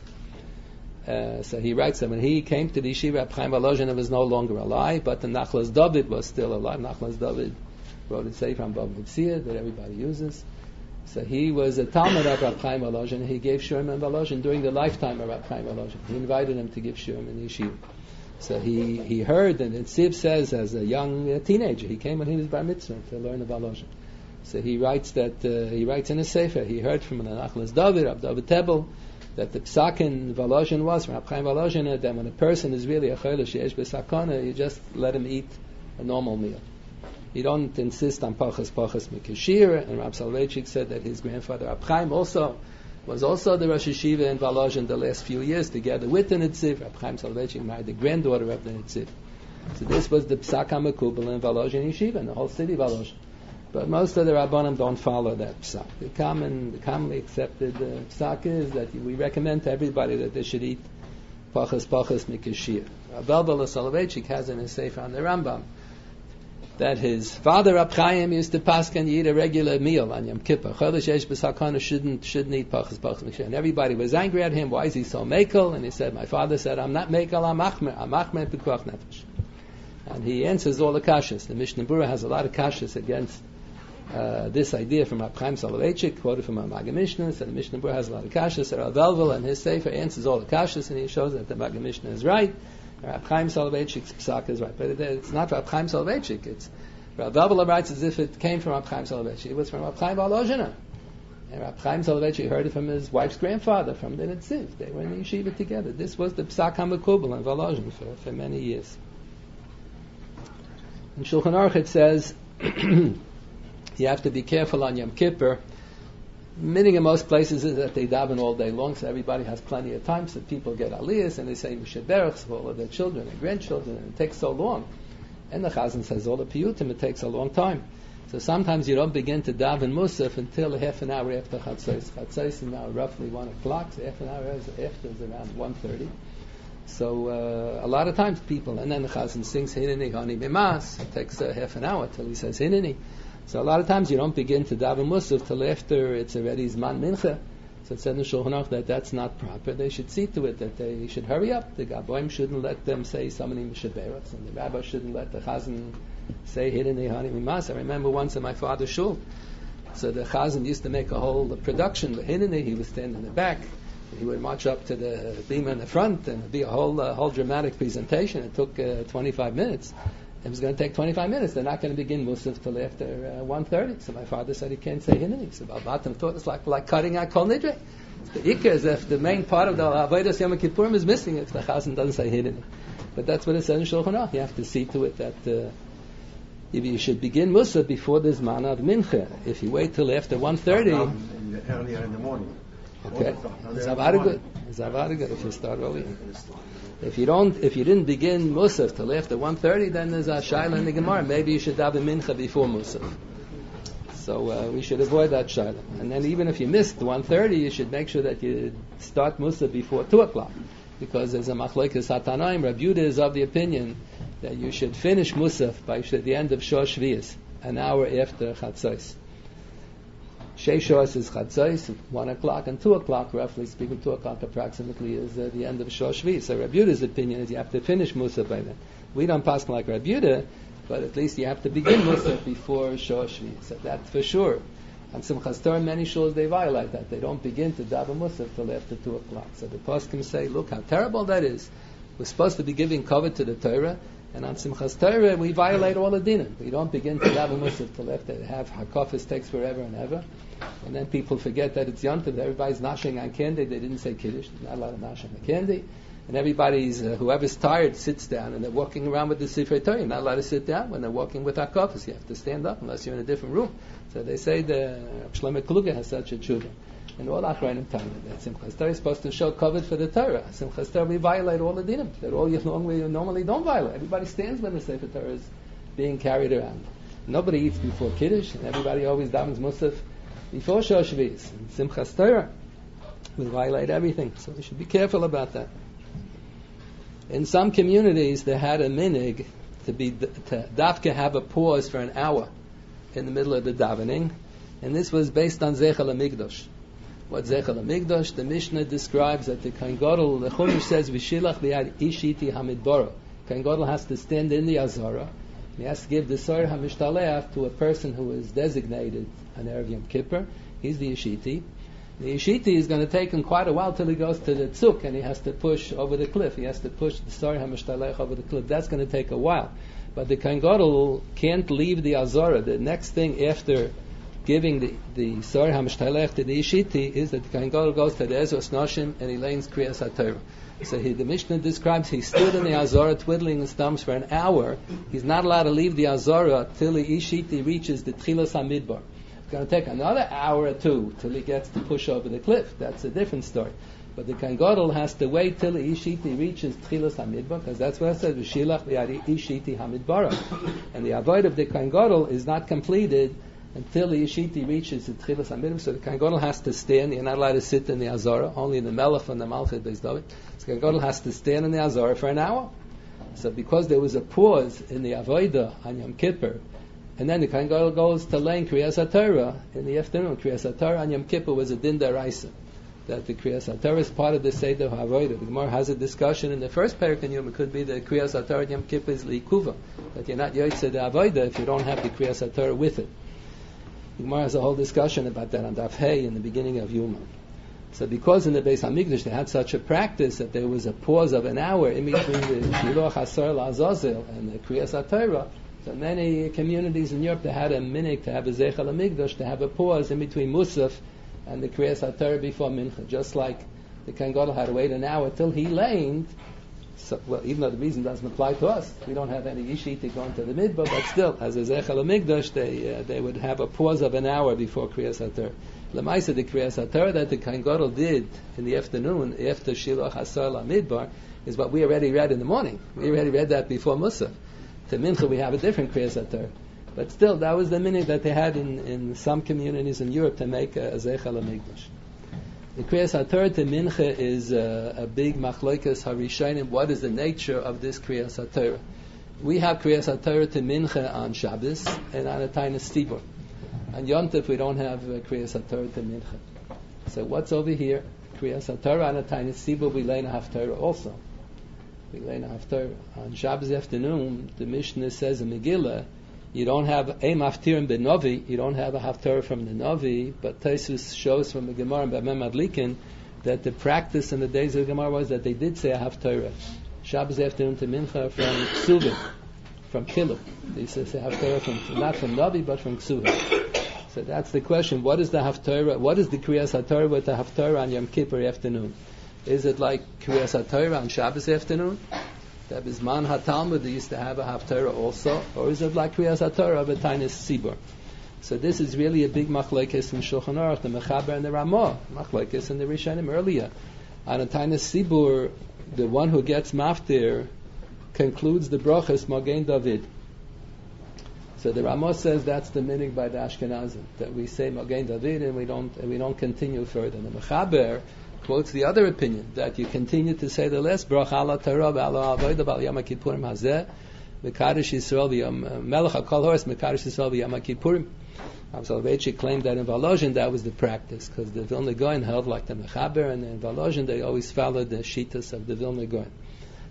Uh, so he writes that when he came to the Yeshiva, Rab Chaim Volozhiner was no longer alive, but the Nachlas David was still alive. Nachlas David wrote a sefer on Bava Metzia that everybody uses. So he was a Talmud of Rab Chaim Volozhin. He gave Shurim and Volozhin during the lifetime of Rab Chaim Volozhin. He invited him to give Shurim in the Yeshiva. So he, he heard, and Netziv says as a young uh, teenager, he came when he was bar mitzvah to learn the Volozhin. So he writes that uh, he writes in a sefer, he heard from the Nachlas David, Rab David Tebel, that the psak in Volozhin was from Rab Chaim Volozhin that when a person is really a chayla sheyesh b'sakana, you just let him eat a normal meal. You don't insist on pachas pachas mikashir. And Rab Soloveitchik said that his grandfather Rab Chaim also was also the Rosh Yeshiva in Volozhin the last few years, together with the Netziv. Rab Chaim Soloveitchik married the granddaughter of the Netziv. So this was the psak HaMekubal in Volozhin Yeshiva, in the whole city of Volozhin. But most of the Rabbanim don't follow that psak. The common, the commonly accepted uh, psak is that we recommend to everybody that they should eat pachas pachas mikashir. Rab Elbel Soloveitchik has in his sefer on the Rambam that his father Rab Chaim used to pasken you eat a regular meal on Yom Kippur. Chodesh Yesh B'Sakana shouldn't shouldn't eat pachas pachas mikashir. And everybody was angry at him. Why is he so mekel? And he said, my father said, I'm not mekel, I'm achmer. I'm achmer pekuach nefesh. And he answers all the kashas. The Mishnah Berurah has a lot of kashas against uh, this idea from Rab Chaim Soloveitchik, quoted from our Maggid Mishnah. So the Mishnah Berurah has a lot of kashas. So Rab Elbel and his sefer answers all the kashas, and he shows that the Maggid Mishnah is right. Rab Chaim Soloveitchik's psak is right, but it, it's not Rab Chaim Soloveitchik. It's Rab Elbel writes as if it came from Rab Chaim Soloveitchik. It was from Rab Chaim Volozhiner, and Rab Chaim Soloveitchik heard it from his wife's grandfather, from the Netziv. They were in the yeshiva together. This was the psak HaMekubal in Volozhin for, for many years. In Shulchan Aruch it says you have to be careful on Yom Kippur. Meaning in most places is that they daven all day long, so everybody has plenty of time, so people get aliyahs and they say Mishnah Berurah for all of their children and grandchildren, and it takes so long. And the Chazan says all the piyutim, it takes a long time. So sometimes you don't begin to daven Musaf until half an hour after Chatzos. Chatzos is now roughly one o'clock, so half an hour after is around one thirty. So uh, a lot of times people, and then the Chazan sings Hineni Hani Bimas. It takes uh, half an hour till he says Hineni. So a lot of times you don't begin to daven Musaf till after it's already Zman Mincha. So it said in the Shulchan Aruch that that's not proper. They should see to it that they should hurry up. The Gaboim shouldn't let them say so many Mishnah Berurahs, and the Rabbi shouldn't let the Chazan say Hineni Hani Bimas. I remember once in my father's shul, so the Chazan used to make a whole production. The Hineni, he would stand in the back. He would march up to the beam in the front, and it'd be a whole uh, whole dramatic presentation. It took uh, twenty-five minutes. It was going to take twenty-five minutes. They're not going to begin Musaf till after uh, one thirty. So my father said he can't say Hineni. So Balbatim thought it's like like cutting out Kol Nidre. The Ikka is if the main part of the Avodas Yom Kippurim is missing, if the Chazan doesn't say Hineni. But that's what it says in Shulchan Aruch. You have to see to it that uh, if you should begin Musaf before the Zman of Mincha. If you wait till after one thirty, earlier in the morning. Okay, it's very good. It's very good if you start early. If you don't, if you didn't begin Musaf till after one thirty, then there's a shaila in the Gemara. Maybe you should daven Mincha before Musaf. So uh, we should avoid that shaila. And then even if you missed one thirty, you should make sure that you start Musaf before two o'clock, because there's a machlokes Hatanaim. Rabbi Yehuda is of the opinion that you should finish Musaf by the end of Shosh Shvius, an hour after Chatzos. Sheishos is Chatzos, one o'clock, and two o'clock, roughly speaking, two o'clock approximately is uh, the end of Shosh Shvius. So Rabbi Yehuda's opinion is you have to finish Musaf by then. We don't pass like Rabbi Yehuda, but at least you have to begin Musaf before Shosh Shvius. So that for sure. On Simchas Torah, many shuls, they violate that. They don't begin to daven Musaf till after two o'clock. So the poskim say, look how terrible that is. We're supposed to be giving covet to the Torah, and on Simchas Torah, we violate all the dinim. We don't begin to daven Musaf till after they have Hakafis takes forever and ever. And then people forget that it's Yontiv. Everybody's nashing on candy. They didn't say Kiddush. Not allowed to nash on the candy. And everybody's, uh, whoever's tired sits down, and they're walking around with the Sifrei Torah. You're not allowed to sit down when they're walking with Hakafis. You have to stand up unless you're in a different room. So they say the Shlomo Kluger has such a tshuva. And all Achrayim tell me that Simchas Torah is supposed to show covet for the Torah. Simchas Torah, we violate all the dinim. That all year long we normally don't violate. Everybody stands when the Sefer Torah is being carried around. Nobody eats before Kiddush, and everybody always davens Musaf before Shoshviz. And Simchas Torah, we violate everything. So we should be careful about that. In some communities, they had a minig to be to dafka have a pause for an hour in the middle of the davening, and this was based on Zeichel HaMikdash. What Zeichel HaMikdash? The Mishnah describes that the Kohen Gadol, the Chumash says, "V'shilach li'ad ishiti hamidbara." Kohen Gadol has to stand in the Azara. He has to give the Sor HaMishtaleach to a person who is designated on Erev Yom Kippur. He's the Yeshiti. The Yeshiti is going to take him quite a while till he goes to the Tzuk, and he has to push over the cliff. He has to push the Sor HaMishtalech over the cliff. That's going to take a while. But the Kohen Gadol can't leave the Azara. The next thing after giving the, the Sor HaMishtalech to the Yeshiti is that the Kohen Gadol goes to the Ezros Noshim and he learns Kriyas HaTorah. So he, the Mishnah describes he stood in the Azara twiddling his thumbs for an hour. He's not allowed to leave the Azara till the Yeshiti reaches the Tchilas HaMidbar. Going to take another hour or two till he gets to push over the cliff. That's a different story. But the Kohen Gadol has to wait till the Ishiti reaches Tchilas HaMidbar, because that's what it says, V'shilach v'yari Ishiti HaMidbara. And the avoid of the Kohen Gadol is not completed until the Ishiti reaches the Tchilas HaMidbar. So the Kohen Gadol has to stand. You're not allowed to sit in the Azara. Only the Melech and the Malchut Beis David. So the Kohen Gadol has to stand in the Azara for an hour. So because there was a pause in the avodah on Yom Kippur, and then the Kohen Gadol goes to learn Kriyas HaTorah in the afternoon. Kriyas HaTorah on Yom Kippur was a din daraisa, that the Kriyas HaTorah is part of the Seder HaAvodah. The Gemara has a discussion in the first parak in Yom. It could be the Kriyas HaTorah Yom Kippur is liikuva, that you're not yotzei the Avodah if you don't have the Kriyas HaTorah with it. The Gemara has a whole discussion about that on Daf Hey in the beginning of Yuma. So because in the Beis HaMikdash they had such a practice that there was a pause of an hour in between the Shiloh HaSar LaAzazel and the Kriyas HaTorah, so many communities in Europe, they had a minhag to have a Zeichel HaMikdash, to have a pause in between Musaf and the Kriyas HaTorah before Mincha. Just like the Kohen Gadol had to wait an hour till he laned. So, well, even though the reason doesn't apply to us, we don't have any Yishiti going to the Midbar, but still, as a Zeichel HaMikdash, they uh, they would have a pause of an hour before Kriyas HaTorah. L'maisa, the Kriyas HaTorah that the Kohen Gadol did in the afternoon after Shiloh HaSar LaMidbar is what we already read in the morning. We already read that before Musaf. To Mincha we have a different Kriyas HaTorah. But still, that was the minute that they had in, in some communities in Europe to make a, a Zeichel HaMikdash. The Kriyas HaTorah to Mincha is a, a big machlokas harishonim. What is the nature of this Kriyas HaTorah? We have Kriyas HaTorah to Mincha on Shabbos and on a Tainas Tibor. On Yom Tov we don't have uh, Kriyas HaTorah to Mincha. So what's over here? Kriyas HaTorah on a Tainas Tibor we learn a Haftarah also. We learn a Haftarah. On Shabbos afternoon, the Mishnah says in Megillah, you don't have a Maftirim ben Novi, you don't have a Haftarah from the Novi, but Taisus shows from the Gemara and Bamem Adlikin that the practice in the days of the Gemara was that they did say a Haftarah. Shabbos afternoon to Mincha from Ksuvim, from Kilub. They say a Haftarah from, not from Novi, but from Ksuvim. So that's the question. What is the Haftarah? What is the Kriyas HaTorah with the Haftarah on Yom Kippur afternoon? Is it like Kriyas HaTorah on Shabbos afternoon? That Bisman HaTalmud, they used to have a Haftarah also. Or is it like Kriyas HaTorah of a Tainis Sibur? So this is really a big machlekes in Shulchan Aruch, the Mechaber and the Ramah. Machlekes in the Rishonim earlier. On a Tainis Sibur, the one who gets maftir concludes the brachas Magen David. So the Ramah says that's the minig by the Ashkenazim, that we say Magen David and we don't and we don't continue further. The Mechaber quotes the other opinion, that you continue to say the last bracha ala Torah ala avodah bal Yom Kippurim hazeh mekadosh Yisrael v'yom melech hakol hores mekadosh Yisrael v'yom Kippurim. Rav Soloveitchik claimed that in Volozhin that was the practice, because the Vilna Gaon held like the Mechaber, and in Volozhin they always followed the shitas of the Vilna Gaon.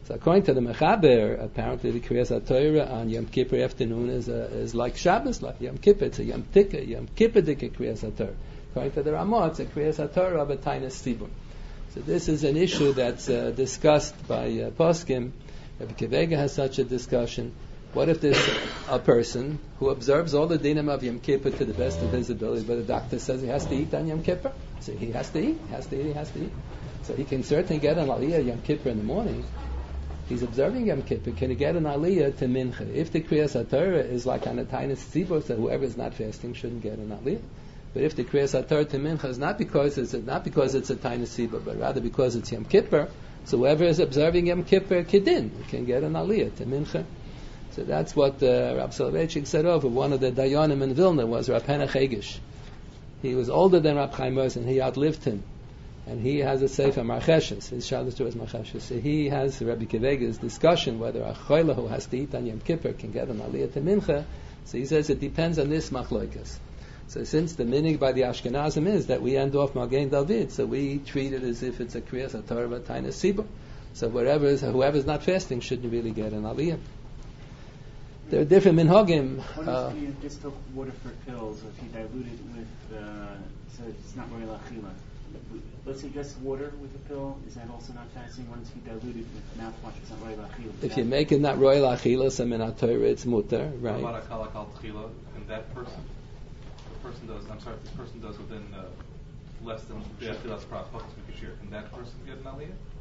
So according to the Mechaber, apparently the Kriyas HaTorah on Yom Kippur afternoon is a, is like Shabbos, like Yom Kippur. It's a Yom Tikka, Yom Kippur-dika Kriyas HaTorah. According to the Ramah, it's a Kriyas HaTorah of a Tainus Tzibur. So this is an issue that's uh, discussed by uh, Poskim. Rabbi Kivega has such a discussion. What if there's a person who observes all the dinim of Yom Kippur to the best of his ability, but the doctor says he has to eat on Yom Kippur? So he has to eat, he has to eat, he has to eat. So he can certainly get an aliyah Yom Kippur in the morning. He's observing Yom Kippur. Can he get an aliyah to mincha? If the Kriyas HaTorah is like on a Tainus Tzibur, so whoever is not fasting shouldn't get an aliyah. But if the Kriyas HaTorah to mincha is not because it's a, not because it's a Tainus Tzibur, but rather because it's Yom Kippur, so whoever is observing Yom Kippur Kedin can get an aliyah to mincha. So that's what uh, Rab Soloveitchik said over. One of the Dayanim in Vilna was Rab Henoch Hegish. He was older than Rab Chaim Oz, and he outlived him. And he has a sefer Marcheshes. His Shabbos was Marcheshes. So he has Rabbi Kivega's discussion whether a choila who has to eat on Yom Kippur can get an aliyah to mincha. So he says it depends on this machloikas. So since the minig by the Ashkenazim is that we end off Magen David, so we treat it as if it's a Kriyas HaTorah Tainus Tzibur. So wherever is, whoever's not fasting shouldn't really get an aliyah. There are different minhagim. What Uh, if you just took water for pills, or if you dilute it with, uh, so it's not royal achila? Let's say just water with a pill, is that also not fasting? Once you dilute it with mouthwash, it's not royal achila. if you make it not royal achila, so min HaTorah, it's mutter, right? What about akal akal tchila, and that person, the person does, I'm sorry, if this person does within uh, less than the Achilas Pras, can that person get an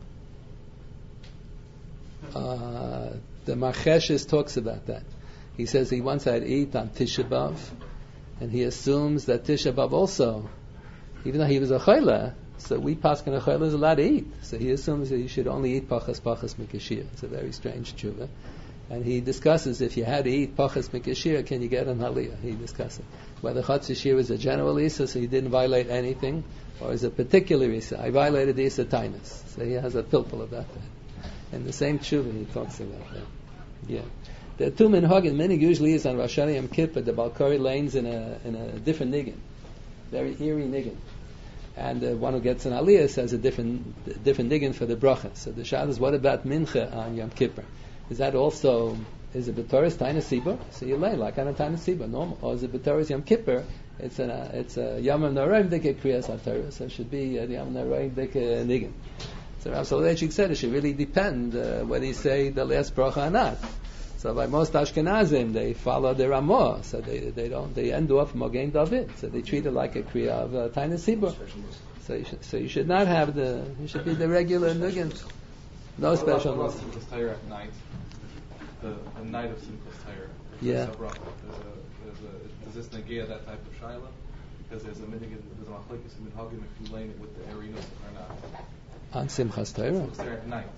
aliyah? Uh, the Marcheshes talks about that. He says he once had eat on Tisha B'Av, and he assumes that Tisha B'Av also, even though he was a chayla, so we paskin a chayla is allowed to eat. So he assumes that you should only eat pachas pachas mikashir. It's a very strange tshuva. And he discusses if you had to eat pachas mikashir, can you get an aliyah? He discusses whether chatzishir is a general isa, so he didn't violate anything, or is a particular isa. I violated the isa tainus. So he has a pilpul about that. And the same tshuva he talks about that. Yeah. The two minhagim, minig usually is on Rosh Hashanah Yom Kippur, the Balkari lanes in a in a different niggin. Very eerie niggin. And the one who gets an aliyah says a different different niggin for the bracha. So the shad is, what about mincha on Yom Kippur? Is that also, is it b'toras Tainus Tzibur? So you lay like on a Tainus Tzibur, normal. Or is it b'toras Yom Kippur? It's a it's a Yom Noraim Dike Kriyas HaTorah. So it should be a Yom Noraim Dike niggin. So Rav Soloveitchik said it should really depend uh, whether you say the last bracha or not. So by most Ashkenazim, they follow the Ramah, so they they don't they end off Mogen David, so they treat it like a kriya of uh, Tainus Tzibur. So you should so you should not have the you should be the regular nuggin, no special. What about Simchas Torah at night? The, the night of Simchas Torah. Yeah. There's a, there's a, does this negate that type of shaila? Because there's a minig, there's a machlekes in minhagim if you lane it with the arenas or not. On Simchas Torah? Simchas Torah at night.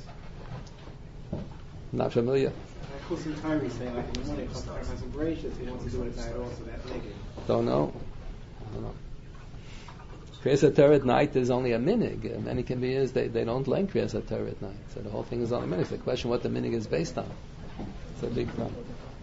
Not familiar. Kusim Tyree saying like in the morning, Kusim Tyree has some gracious, he wants to do it at night also, that negative. Don't know. I don't know. Kriyas HaTorah at night is only a minig. Uh, many can be is they, they don't learn Kriyas HaTorah at night. So the whole thing is on a minig. It's the question what the minig is based on. It's a big problem.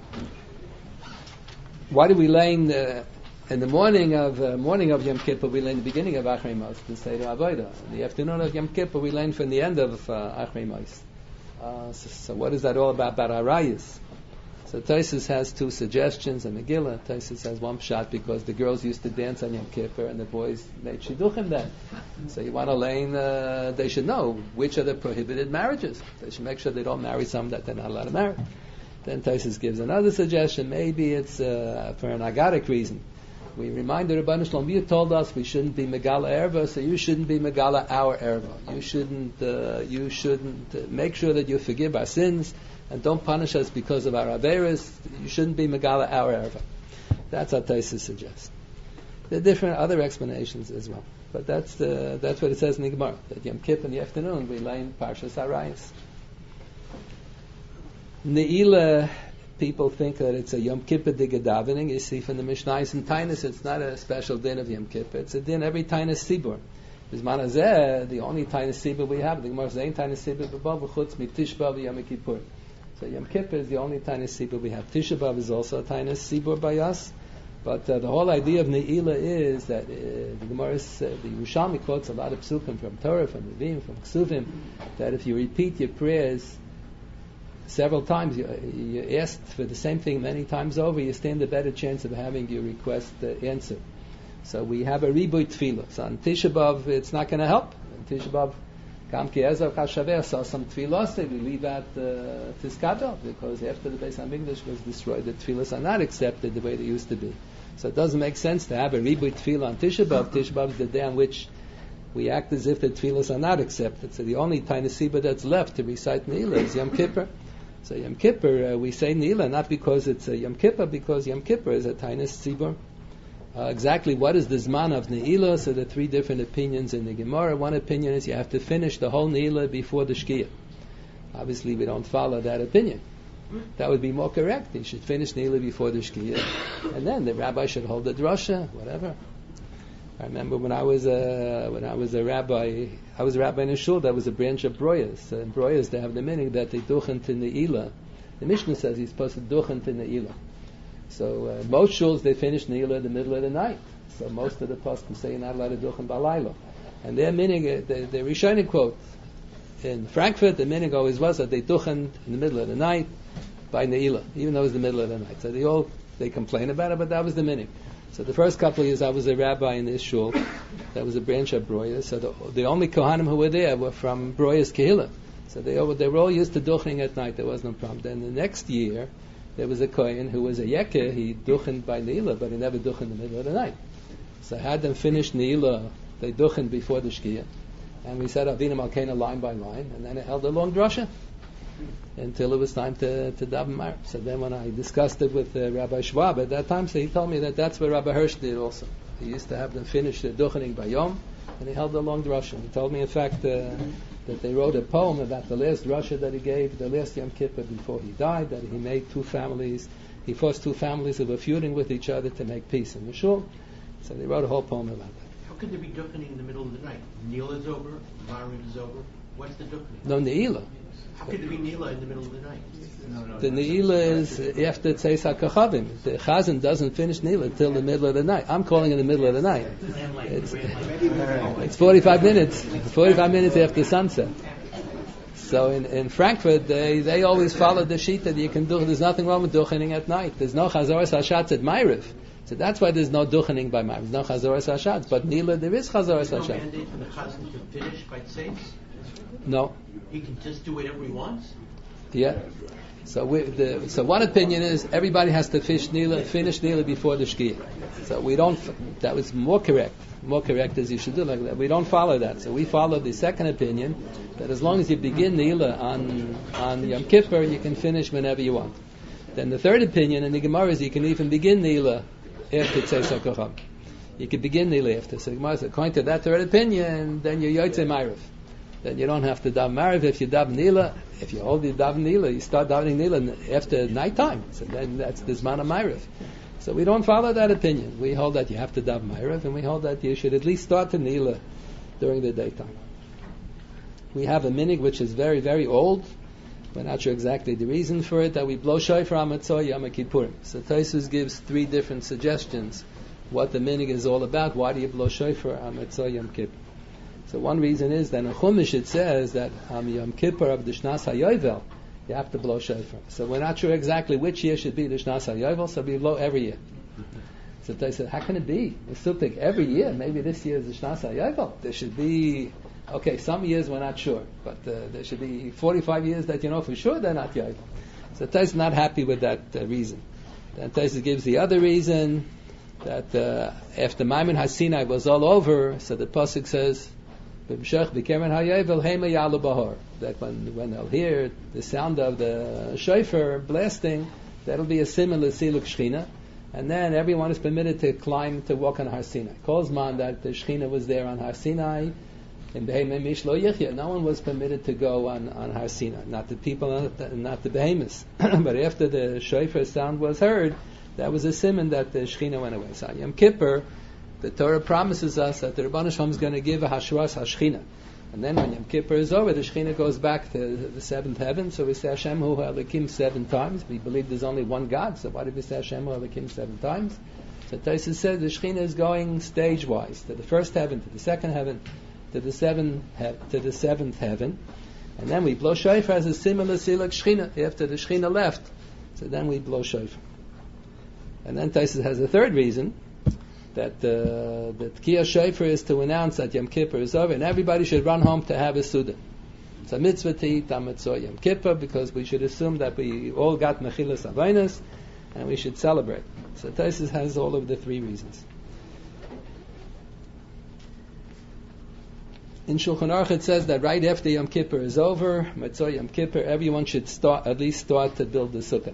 Why do we learn uh, in the morning of uh, morning of Yom Kippur? We learn the beginning of Achrei Mos to say to Avodah. In the afternoon of Yom Kippur, we learn from the end of uh, Achrei Mos. Uh, so, so what is that all about? About Arayas. So Taisus has two suggestions in Megillah. Taisus has one shot because the girls used to dance on Yom Kippur and the boys made shidduchim then. So you want to learn, uh, they should know which are the prohibited marriages. They should make sure they don't marry some that they're not allowed to marry. Then Taisus gives another suggestion. Maybe it's uh, for an agaric reason. We reminded Rabbeinu Shalom, you told us we shouldn't be Megala Erva, so you shouldn't be Megala our Erva. You shouldn't, uh, you shouldn't uh, make sure that you forgive our sins and don't punish us because of our Averas. You shouldn't be Megala our Erva. That's what Taisus suggests. There are different other explanations as well. But that's the, that's what it says in the Gemara, that Yom Kippur in the afternoon we learn Parshas Arayos. Ne'ilah, people think that it's a Yom Kippur dig davening. You see from the Mishnayos and Tainus, it's not a special din of Yom Kippur. It's a din every Tainus Tzibur. Bisman hazeh, the only Tainus Tzibur we have, the Gemara says, "Ein Tainus Tzibur b'bav v'chutz miTisha B'av v'Yom Kippur." So Yom Kippur is the only Tainus Tzibur we have. Tisha B'av is also a Tainus Tzibur by us. But uh, the whole idea of Ne'ilah is that uh, the Gemara, uh, the Yerushalmi quotes a lot of psukim from Torah, from Nevi'im, from Ksuvim, that if you repeat your prayers several times, you, you asked for the same thing many times over, you stand a better chance of having your request uh, answered. So we have a reboot tefillah. So on Tisha B'Av, it's not going to help. On Tisha B'Av, Kam Ki Ezav Kashaver saw some tefillos, we leave out uh, Tiskadol, because after the Beis HaMikdash was destroyed, the tefillos are not accepted the way they used to be. So it doesn't make sense to have a reboot tefillah on Tisha B'Av. Tisha B'Av is the day on which we act as if the tefillos are not accepted. So the only tiny siba that's left to recite Ne'ilah is Yom Kippur. So Yom Kippur, uh, we say Ne'ilah not because it's a Yom Kippur, because Yom Kippur is a tiny siba. Uh, exactly what is the Zman of Ne'ilah? So there are three different opinions in the Gemara. One opinion is you have to finish the whole Ne'ilah before the Shkia. Obviously we don't follow that opinion. That would be more correct. You should finish Ne'ilah before the Shkia, and then the rabbi should hold the drasha, whatever. I remember when I was a when I was a rabbi, I was a rabbi in a shul that was a branch of Broyas. And Broyas, they have the meaning that they duchen to Ne'ilah. The Mishnah says he's supposed to duchen to Ne'ilah. So uh, most shuls they finish Ne'ilah in the middle of the night. So most of the poskim say you're not allowed to duchen balayla. And their meaning, uh, the, the Rishonim quote in Frankfurt, the meaning always was that they duchen in the middle of the night by Ne'ilah, even though it was the middle of the night. So they all they complain about it, but that was the meaning. So the first couple of years I was a rabbi in this shul, that was a branch of Broyas. So the, the only Kohanim who were there were from Broyas Kehillah. So they, all, they were all used to duchening at night. There was no problem. Then the next year, there was a Kohen who was a Yeker. He duchened by Ne'ilah, but he never duchened in the middle of the night. So I had them finish Ne'ilah. They duchened before the Shkia. And we said Avinu Malkeinu line by line. And then it held a long drasha until it was time to, to daven Marv. So then when I discussed it with uh, Rabbi Schwab at that time, so he told me that that's what Rabbi Hirsch did also. He used to have them finish the duchening by Yom, and he held a long drasha. He told me, in fact, uh, that they wrote a poem about the last drasha that he gave, the last Yom Kippur before he died, that he made two families, he forced two families who were feuding with each other to make peace in the shul. So they wrote a whole poem about that. How could there be duchening in the middle of the night? Ne'ilah is over, Marv is over. What's the duchening? No, Ne'ilah. How could there be Ne'ilah in the middle of the night? No, no, The Ne'ilah is after Tzeis HaKochavim. The Chazan doesn't finish Ne'ilah till the middle of the night. I'm calling it the middle of the night. It's, it's forty-five minutes. forty-five minutes after sunset. So in, in Frankfurt, they, they always follow the sheet that you can do. There's nothing wrong with duchening at night. There's no Chazoras Hashatz at Ma'ariv. So that's why there's no duchening by Ma'ariv. There's no Chazoras Hashatz. But Ne'ilah, there is Chazoras There's no Hashatz. mandate for the Chazan to finish by Tzeis? No. He can just do whatever he wants? Yeah. So we, the, so one opinion is everybody has to finish Ne'ilah, finish Ne'ilah before the Shkia. So we don't. That was more correct. More correct as you should do like that. We don't follow that. So we follow the second opinion that as long as you begin Ne'ilah on on Yom Kippur, you can finish whenever you want. Then the third opinion in the Gemara is you can even begin Ne'ilah after Tzeis HaKochavim. You can begin Ne'ilah after. So the Gemara says, according to that third opinion, then you're Yotzei Ma'ariv. Then you don't have to daven Ma'ariv. If you daven Ne'ilah, if you hold the daven Ne'ilah, you start davening Ne'ilah after nighttime. So then that's the Zman of Ma'ariv. So we don't follow that opinion. We hold that you have to daven Ma'ariv, and we hold that you should at least start the Ne'ilah during the daytime. We have a minig which is very, very old. We're not sure exactly the reason for it, that we blow shofar on Matzah Yom Kippurim. So Tosfos gives three different suggestions what the minig is all about. Why do you blow shofar on Matzah Yom Kippur? So one reason is that in Chumash it says that on Yom Kippur of the Shnas HaYovel you have to blow shofar. So we're not sure exactly which year should be the Shnas HaYovel, so we blow every year. So they said, how can it be? We still think every year. Maybe this year is the Shnas HaYovel. There should be, okay, some years we're not sure, but uh, there should be forty-five years that you know for sure they're not Yovel. So Tosfos not happy with that uh, reason. Then Tosfos gives the other reason that uh, after Maimon HaSinai was all over, so the pasuk says, that when, when they'll hear the sound of the shofar blasting, that'll be a similar siluk Shechina, and then everyone is permitted to climb, to walk on Har Sinai. Calls man that the Shechina was there on Har Sinai, in Behemah Mish Lo Yichya. No one was permitted to go on, on Har Sinai, not the people, not the, not the Behemoths. But after the shofar sound was heard, that was a simon that the Shechina went away. So on Yom Kippur, the Torah promises us that the Rebbeinu Shalom is going to give a Hashras HaShechina. And then when Yom Kippur is over, the Shechina goes back to the seventh heaven. So we say Hashem Hu Elokim seven times. We believe there's only one God, so why did we say Hashem Hu Elokim seven times? So Tosfos said the Shechina is going stage-wise, to the first heaven, to the second heaven, to the seventh, he- to the seventh heaven. And then we blow shofar as a similar silak shchina. After the shchina left, so then we blow shofar. And then Tosfos has a third reason, that uh, the Tkiyah shofar is to announce that Yom Kippur is over, and everybody should run home to have a Suda. It's a mitzvah to eat on Mitzvah Yom Kippur, because we should assume that we all got Mechilas Avainas, and we should celebrate. So Tosfos has all of the three reasons. In Shulchan Aruch it says that right after Yom Kippur is over, Mitzvah Yom Kippur, everyone should start, at least start to build the sukkah.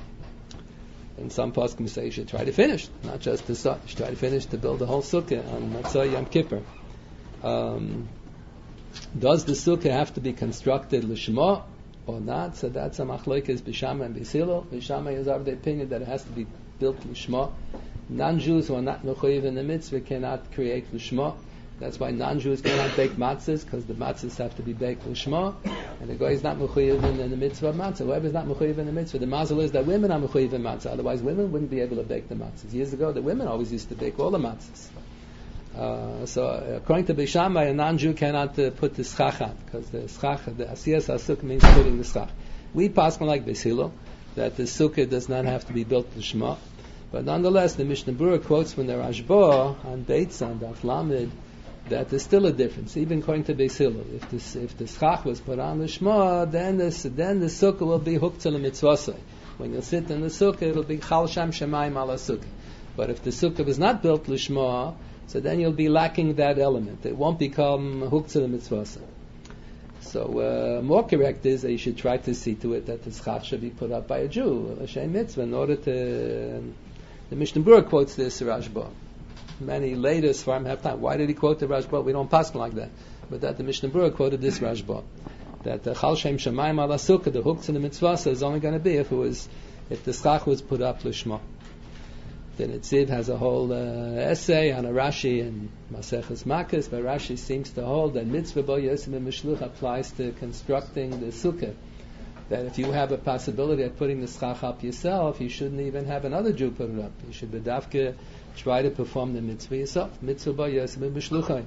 And some poskim say you should try to finish, not just to start. You should try to finish to build the whole sukkah on Mitzvah Yom Kippur. Um, does the sukkah have to be constructed l'shma or not? So that's a machlokes b'Shammai and b'Hillel. b'Shammai is of the opinion that it has to be built l'shma. Non-Jews who are not mechuyev in the mitzvah cannot create l'shma. That's why non-Jews cannot bake matzahs, because the matzahs have to be baked l'shma, and the guy is not mechuyev in, in the mitzvah of matzah. Whoever is not mechuyev in the mitzvah, the mazel is that women are mechuyev in matzah. Otherwise, women wouldn't be able to bake the matzahs. Years ago, the women always used to bake all the matzahs. Uh, so, uh, according to Beishamai, a non-Jew cannot uh, put the schach on, because the schach, the asiyas asuk means putting the schach. We pass like Beis Hillel, that the sukkah does not have to be built l'shma, but nonetheless, the Mishnah Berurah quotes from the Rashba on Beitz on Daf Lamed, that there's still a difference, even according to Beis Hillel. If the if the schach was put on the shma, then the then the sukkah will be hooked to the mitzvah. When you sit in the sukkah, it'll be chal sham shemayim ala sukkah. But if the sukkah was not built l'shma, so then you'll be lacking that element. It won't become hooked to the mitzvah. So uh, more correct is that you should try to see to it that the schach should be put up by a Jew, a shem mitzvah, in order to. The Mishnah Berurah quotes this Rashba. Many later Sfarim have time. Why did he quote the Rashba? We don't pass like that. But that the Mishnah Berurah quoted this Rashba, that the Chal Shem Shemayim Ala Sukkah, the hooks in the mitzvah, is only going to be if it was if the schach was put up l'shma. Then Itziv has a whole uh, essay on a Rashi and Maseches Makkos, but Rashi seems to hold that mitzvah bo yosim and mishluch applies to constructing the sukkah. That if you have a possibility of putting the schach up yourself, you shouldn't even have another Jew put it up. You should be dafke try to perform the mitzvah yourself. Mitzvah ba yosim b'shluchai.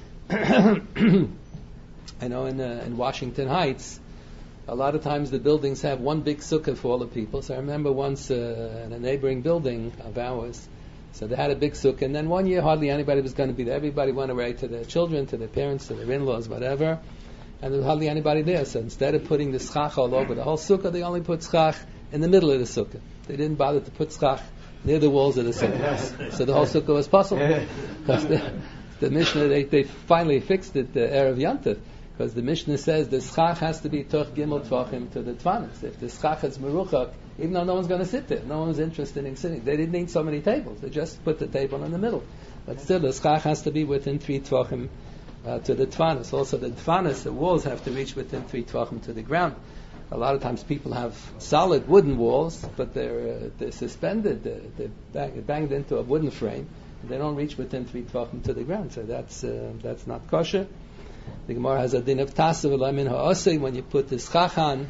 I know in uh, in Washington Heights, a lot of times the buildings have one big sukkah for all the people. So I remember once uh, in a neighboring building of ours, so they had a big sukkah, and then one year hardly anybody was going to be there. Everybody went away to their children, to their parents, to their in-laws, whatever, and there was hardly anybody there. So instead of putting the schach all over the whole sukkah, they only put schach in the middle of the sukkah. They didn't bother to put schach near the walls of the sukkah. So the whole sukkah was possible. Because the, the Mishnah, they, they finally fixed it the Erev Yantav, because the Mishnah says the schach has to be toch gimel tvachim to the tvanis. If the schach is meruchak, even though no one's going to sit there, no one's interested in sitting. They didn't need so many tables. They just put the table in the middle. But still, the schach has to be within three tvachim uh, to the tvanis. Also, the tvanis, the walls have to reach within three tvachim to the ground. A lot of times people have solid wooden walls, but they're uh, they're suspended, they're, they're bang, banged into a wooden frame. They don't reach within three tvachim to the ground, so that's uh, that's not kosher. The Gemara has a din of tasav min ha'asei. When you put the schach on,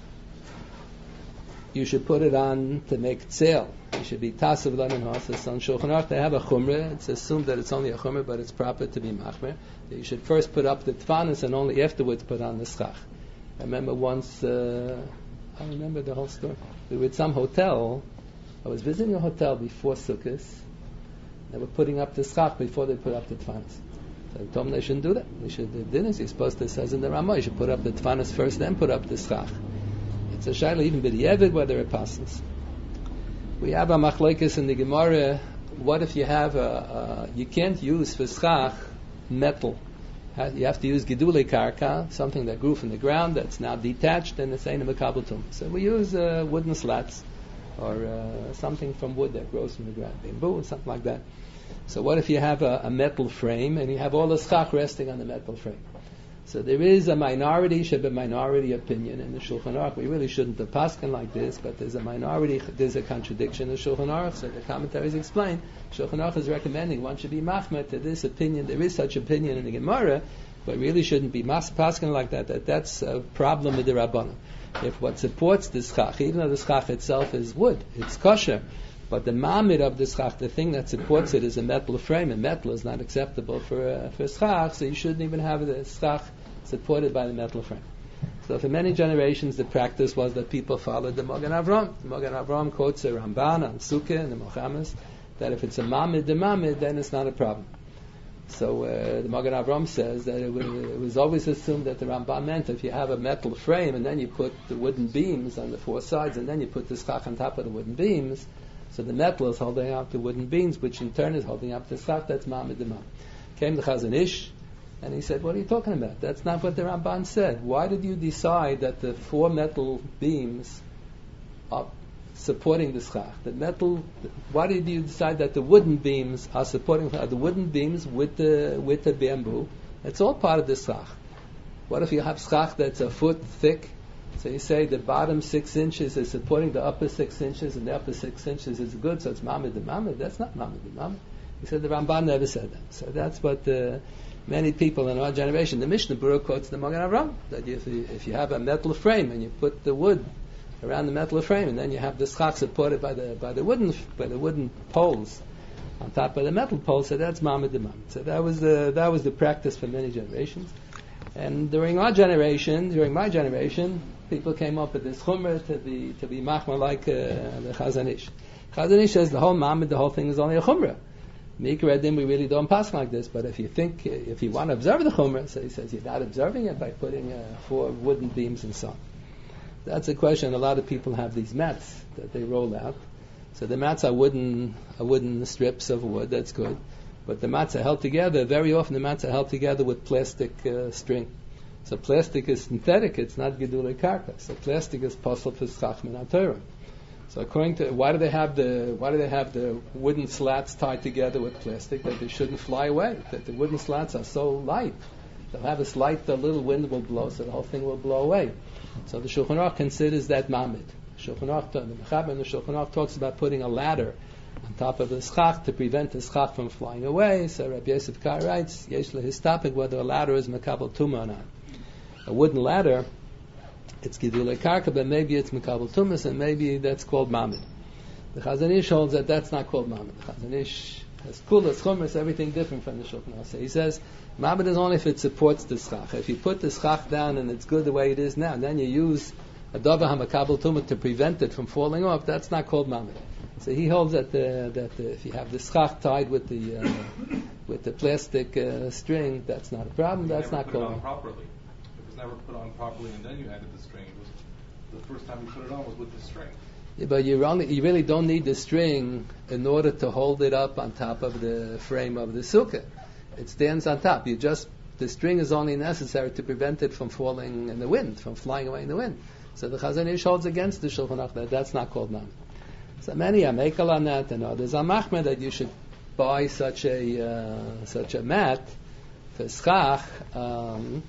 you should put it on to make tzeil. You should be tasav min ha'asei. So on Shulchan Aruch they have a chumrah. It's assumed that it's only a chumrah, but it's proper to be machmer. You should first put up the tfanis and only afterwards put on the schach. I remember once, uh, I remember the whole story. We were at some hotel. I was visiting a hotel before Sukkot. They were putting up the schach before they put up the tfanis. So I told them they shouldn't do that. They should do dinners. You're supposed to, it says in the Ramah, you should put up the tfanis first, then put up the schach. It's a shayla, even b'di'evid, whether it passes. We have a machlokes in the Gemara. What if you have a, a you can't use for schach metal? You have to use gidulei karka, something that grew from the ground that's now detached, and it's ain't a mekabel tum. So we use uh, wooden slats or uh, something from wood that grows from the ground, bamboo or something like that. So what if you have a, a metal frame and you have all the schach resting on the metal frame? So there is a minority, should be a minority opinion in the Shulchan Aruch. We really shouldn't have pasken like this, but there's a minority, there's a contradiction in the Shulchan Aruch. So the commentaries explain, Shulchan Aruch is recommending one should be machmer to this opinion. There is such opinion in the Gemara, but really shouldn't be mas pasken like that. That that's a problem with the Rabbanan. If what supports the schach, even though the schach itself is wood, it's kosher, but the mamid of the schach, the thing that supports it, is a metal frame, and metal is not acceptable for uh, for schach, so you shouldn't even have the schach supported by the metal frame. So for many generations, the practice was that people followed the Magen Avram. The Magen Avram quotes a Ramban on Sukkah and the Mochamis that if it's a mamid the mamid, then it's not a problem. So uh, the Magen Avram says that it, w- it was always assumed that the Ramban meant if you have a metal frame and then you put the wooden beams on the four sides and then you put the schach on top of the wooden beams, so the metal is holding up the wooden beams, which in turn is holding up the schach. That's mamid the mamid. Came the Chazon Ish, and he said, what are you talking about? That's not what the Ramban said. Why did you decide that the four metal beams are supporting the schach? The metal, why did you decide that the wooden beams are supporting uh, the wooden beams with the with the bamboo? It's all part of the schach. What if you have schach that's a foot thick? So you say the bottom six inches is supporting the upper six inches, and the upper six inches is good, so it's mamid the mamid. That's not mamid the mamid. He said the Ramban never said that. So that's what uh, many people in our generation. The Mishnah Berurah quotes the Magen Avram that if you, if you have a metal frame and you put the wood around the metal frame, and then you have the schach supported by the by the wooden by the wooden poles on top of the metal poles, so that's mamid the mamid. So that was the that was the practice for many generations. And during our generation, during my generation, people came up with this chumrah to be to be machma like uh, the Chazon Ish. Chazon Ish says the whole mamid, the whole thing is only a chumrah. Mikra Edim, we really don't pass like this, but if you think, if you want to observe the chumrah, so he says you're not observing it by putting uh, four wooden beams and so on. That's a question. A lot of people have these mats that they roll out. So the mats are wooden, are wooden strips of wood. That's good. But the mats are held together. Very often the mats are held together with plastic uh, string. So plastic is synthetic. It's not gedulei karka. So plastic is posel for schach min haTorah. So according to why do they have the why do they have the wooden slats tied together with plastic that they shouldn't fly away? That the wooden slats are so light. They'll have a slight, a little wind will blow, so the whole thing will blow away. So the Shulchan Aruch considers that mamid. Shulchan Aruch, the Mechaber and the Shulchan Aruch talks about putting a ladder on top of the schach to prevent the schach from flying away. So Rabbi Yosef Kar writes, Yesh lehistapik, whether a ladder is mekabel tumah or not. A wooden ladder, it's gedulei karka, but maybe it's mekabel tumas, and maybe that's called mamid. The Chazon Ish holds that that's not called mamid. The Chazon Ish has kulas, chumras, everything different from the Shulchan Aruch. So he says, mamid is only if it supports the schach. If you put the schach down and it's good the way it is now, and then you use a davar hamakabel tumah to prevent it from falling off, that's not called mamid. So he holds that the, that the, if you have the schach tied with the uh, with the plastic uh, string, that's not a problem. That's not called mamid. Properly. It was never put on properly, and then you added the string. It was the first time you put it on was with the string. Yeah, but you only you really don't need the string in order to hold it up on top of the frame of the sukkah. It stands on top. You just the string is only necessary to prevent it from falling in the wind, from flying away in the wind. So the Chazon Ish holds against the Shulchan Aruch that that's not called mamid. So many are mekel on that, and others are machmer that you should buy such a uh, such a mat for schach. Um,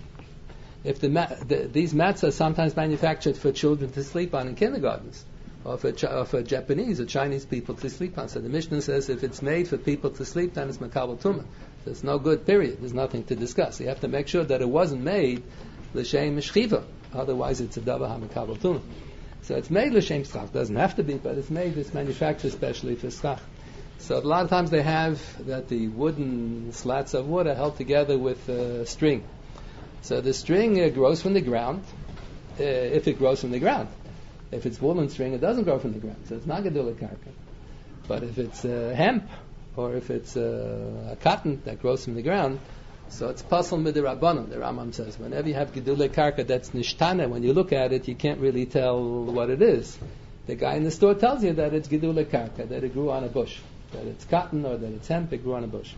if the, mat, the these mats are sometimes manufactured for children to sleep on in kindergartens, or for ch- or for Japanese or Chinese people to sleep on. So the Mishnah says if it's made for people to sleep, then it's mekabel tumah. So it's no good. Period. There's nothing to discuss. You have to make sure that it wasn't made l'shem mishchiva. Otherwise, it's a davar hamekabel tumah. So it's made l'shem schach. Doesn't have to be, but it's made, it's manufactured especially for schach. So a lot of times they have that the wooden slats of wood are held together with uh, string. So the string uh, grows from the ground, uh, if it grows from the ground. If it's woolen string, it doesn't grow from the ground, so it's not gedulei karka. But if it's uh, hemp, or if it's uh, a cotton that grows from the ground, so it's pasal midirabbanon. The Rambam says, whenever you have gedulei karka that's nishtana, when you look at it, you can't really tell what it is. The guy in the store tells you that it's gedulei karka, that it grew on a bush, that it's cotton or that it's hemp, it grew on a bush.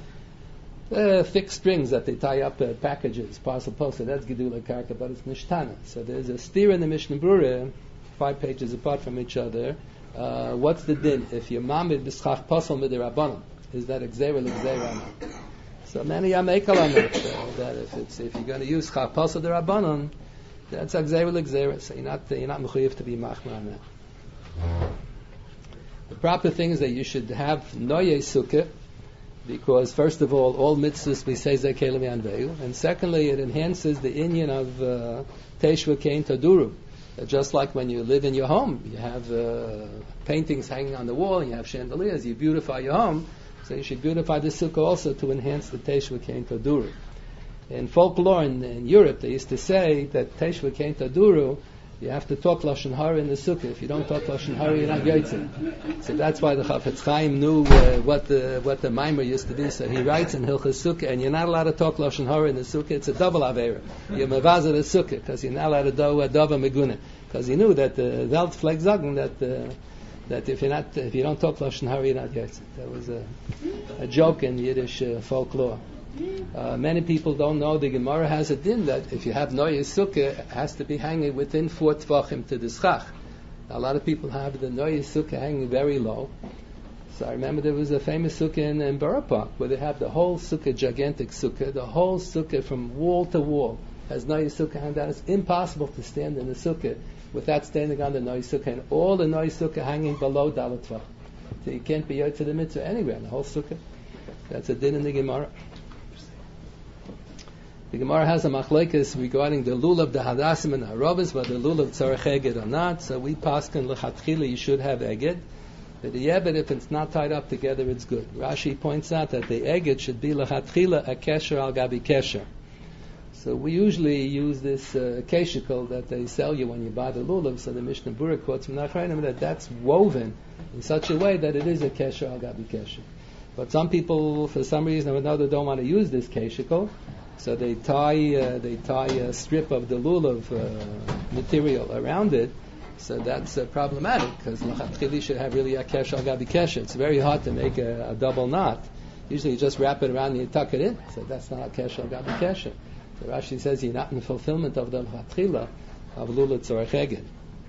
Uh, thick strings that they tie up uh, packages, parcel poster, that's gedulei karka, but it's nishtana. So there's a steer in the Mishnah Berurah, five pages apart from each other. Uh, what's the din? If you're mamid b'schach pasal midirabbanon, is that exera l'gzera? So many are mekel on that, uh, that if it's if you're going to use chach pasal d'rabbanon, that's exera l'gzera. So you're not you're not mechuyev to be machmer on that. The proper thing is that you should have noyei sukkah, because first of all, all mitzvahs we say zekelim yanveu, and secondly, it enhances the inyan of uh, teshua kein taduru. Just like when you live in your home, you have uh, paintings hanging on the wall, and you have chandeliers, you beautify your home, so you should beautify the sukkah also to enhance the teshua kein taduru. In folklore in, in Europe, they used to say that Teshuvah came to Duru, you have to talk Lashon Hara in the Sukkah. If you don't talk Lashon Hara, you're not Yotzei. So that's why the Chafetz Chaim knew uh, what the what the Maimer used to be. So he writes in Hilchas Sukkah, and you're not allowed to talk Lashon Hara in the Sukkah. It's a double Aveira. You're Mevazah the Sukkah, because you're not allowed to do a Dova Meguna. Because he knew that the Welt flag sagen that uh, that if you're not if you don't talk Lashon Hara, you're not Yotzei. That was a, a joke in Yiddish uh, folklore. Uh, many people don't know the Gemara has a din that if you have Noyes Sukkah, it has to be hanging within four Tvachim to the Schach. A lot of people have the Noyes Sukkah hanging very low. So I remember there was a famous Sukkah in, in Borough Park where they have the whole Sukkah, gigantic Sukkah, the whole Sukkah from wall to wall has Noyes Sukkah hanging down. It's impossible to stand in the Sukkah without standing on the Noyes Sukkah, and all the Noyes Sukkah hanging below Dalet Tvach. So you can't be Yotzei to the mitzvah anywhere in the whole Sukkah. That's a din in the Gemara. The Gemara has a machlekes regarding the lulav, the hadassim, and the harobas, whether the lulav tzarech eged or not. So we paskin lechatchila, you should have eged. But the yebed, if it's not tied up together, it's good. Rashi points out that the eged should be lechatchila a kesher al gabi kesher. So we usually use this uh, keshikel that they sell you when you buy the lulav. So the Mishnah Berurah quotes from Nachranim that that's woven in such a way that it is a kesher al gabi kesher. But some people, for some reason or another, don't want to use this keshikel. So they tie uh, they tie a strip of the lulav uh, material around it. So that's uh, problematic because l'chatchili should have really a kesh al gabi kesh. It's very hard to make a, a double knot. Usually you just wrap it around and you tuck it in. So that's not a kesh al gabi kesh. So Rashi says you're not in fulfillment of the l'chatchila of lulav tzorech eged.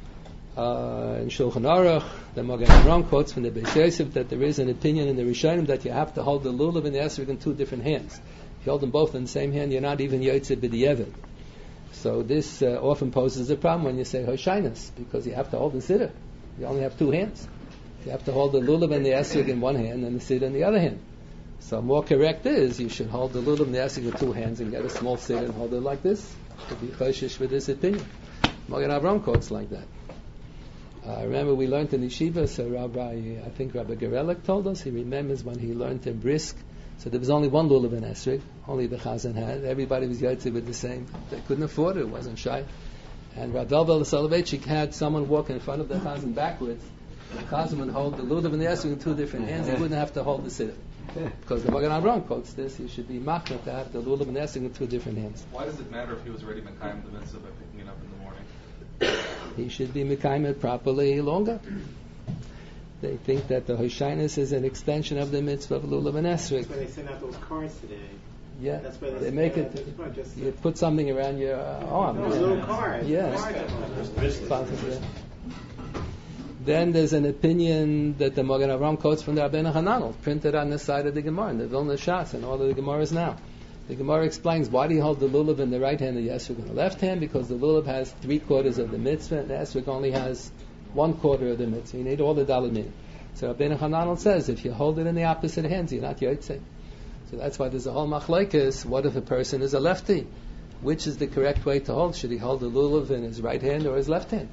Uh, in Shulchan Aruch, the Magen Avraham quotes from the Beis Yosef that there is an opinion in the Rishonim that you have to hold the lulav and the esrog in two different hands. If you hold them both in the same hand, you're not even Yotzei b'di'evet. So this uh, often poses a problem when you say Hoshainus, because you have to hold the siddur. You only have two hands. You have to hold the lulav and the esrog in one hand and the siddur in the other hand. So more correct is you should hold the lulav and the esrog in two hands and get a small siddur and hold it like this. To be choshish with this opinion. Magen Avraham quotes like that. Uh, I remember we learned in Yeshiva, so Rabbi, I think Rabbi Gerelek told us, he remembers when he learned in Brisk. So there was only one lulav in esrog, only the chazan had. Everybody was yotzei with the same. They couldn't afford it; it wasn't shy. And Rav Elvel Soloveitchik had someone walk in front of the chazan backwards. The chazan would hold the lulav and the esrog in two different hands. He wouldn't have to hold the siddur, because the Magen Avraham quotes this. He should be machna to have the lulav and the esrog in two different hands. Why does it matter if he was already mekayim the mitzvah by picking it up in the morning? He should be mekayim it properly longer. They think that the Hoshainus is an extension of the mitzvah of lulav and esrog. That's why they send out those cards today. Yeah, that's why they, they make uh, it. Not just You put something around your uh, arm. no, yeah. little cards. Yes. Cards. Possibly. Then there's an opinion that the Magen Avraham quotes from the Rabbeinu Hananel, printed on the side of the Gemara, in the Vilna Shas, and all of the Gemaras now. The Gemara explains why do you hold the lulav in the right hand and the esrog in the left hand? Because the lulav has three quarters of the mitzvah, and the esrog only has one quarter of the mitzvah. You need all the daled minim. So Rabbeinu Hananel says if you hold it in the opposite hands, you're not yotzei. So that's why there's a whole machlekes. What if a person is a lefty? Which is the correct way to hold? Should he hold the lulav in his right hand or his left hand?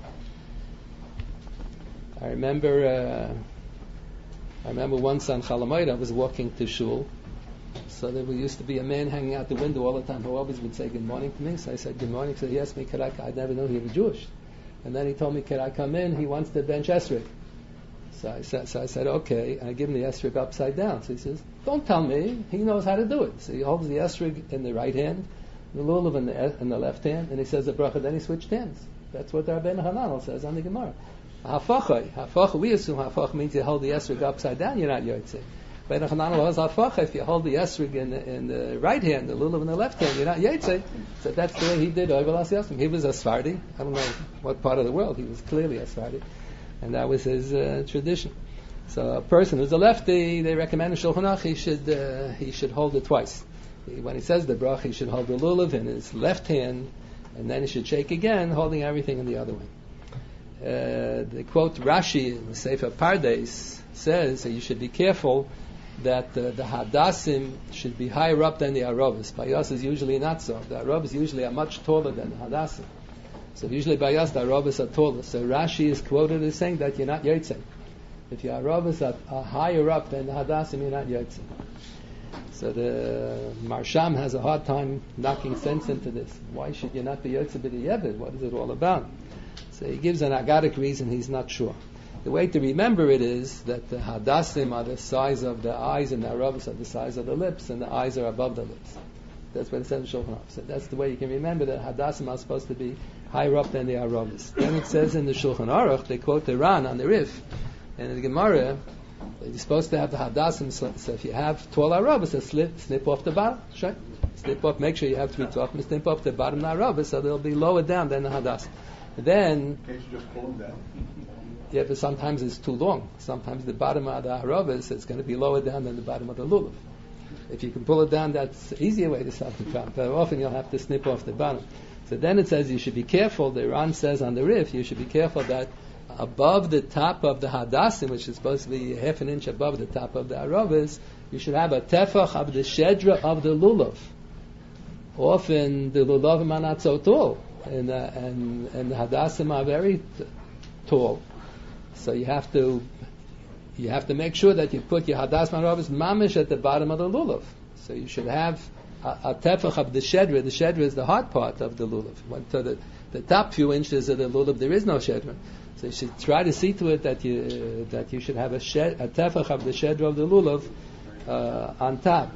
I remember, uh, I remember once on Chalamoid I was walking to shul. So there used to be a man hanging out the window all the time who always would say good morning to me. So I said good morning. So he asked me, could I? I never knew he was Jewish. And then he told me, could I come in? He wants to bench esrog. So I said, so I said, okay. And I give him the esrog upside down. So he says, don't tell me. He knows how to do it. So he holds the esrog in the right hand, the lulav in the in the left hand, and he says the bracha. Then he switched hands. That's what the Rabbeinu Hananel says on the Gemara. Hafachai, hafach. We assume hafach means you hold the esrog upside down. You're not yotzei. Rabbeinu Hananel has hafach. If you hold the esrog in the, in the right hand, the lulav in the left hand, you're not yotzei. So that's the way he did Oivel Asyasim. He was a Sephardi. I don't know what part of the world. He was clearly a Sephardi. And that was his uh, tradition. So a person who's a lefty, they recommend in Shulchan Aruch he should uh, he should hold it twice. When he says the bracha, he should hold the lulav in his left hand, and then he should shake again, holding everything in the other way. Uh, the quote Rashi in the Sefer Pardes says that you should be careful that uh, the hadassim should be higher up than the arovas. By us is usually not so. The arovas usually are much taller than the hadassim. So usually by us the arovas are taller. So Rashi is quoted as saying that you're not yotzei. If your arovas are, are higher up than the hadassim, you're not yotzei. So the Marsham has a hard time knocking sense into this. Why should you not be Yotze B'Di'evid? What is it all about? So he gives an agadic reason he's not sure. The way to remember it is that the Hadassim are the size of the eyes and the Arabas are the size of the lips, and the eyes are above the lips. That's what it says in Shulchan Aruch. So that's the way you can remember that Hadassim are supposed to be higher up than the Arabas. Then it says in the Shulchan Aruch, they quote the Ran on the Rif, and in the Gemara, you're supposed to have the Hadassim, so, so if you have tall Arabas, so slip, snip off the bottom, right? Snip off, make sure you have three top, and snip off the bottom of the Arabas, so they'll be lower down than the Hadassim. Then, Can't you just pull them down? yeah, but sometimes it's too long. Sometimes the bottom of the Arabas is going to be lower down than the bottom of the Lulav. If you can pull it down, that's the easier way to stop the problem. But often you'll have to snip off the bottom. So then it says you should be careful. The Iran says on the Rif, you should be careful that above the top of the Hadassim, which is supposed to be half an inch above the top of the Arabas, you should have a tefach of the shedra of the Lulav. Often the Lulavim are not so tall, and, uh, and, and the Hadassim are very t- tall. So you have to you have to make sure that you put your Hadas Marabas mamish at the bottom of the lulav. So you should have a, a tefach of the shedra. The shedra is the hard part of the lulav. So the, the top few inches of the lulav, there is no shedra. So you should try to see to it that you uh, that you should have a, shed, a tefach of the shedra of the lulav uh, on top,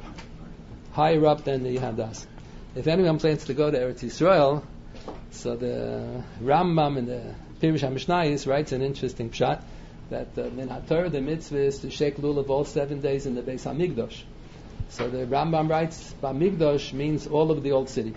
higher up than the Hadas. If anyone plans to go to Eretz Yisrael, so the Rambam in the Pirush HaMishnayos writes an interesting pshat that uh, min haTorah the mitzvah is to shake lulav all seven days in the Beis Hamikdash. So the Rambam writes Hamikdash means all of the old city.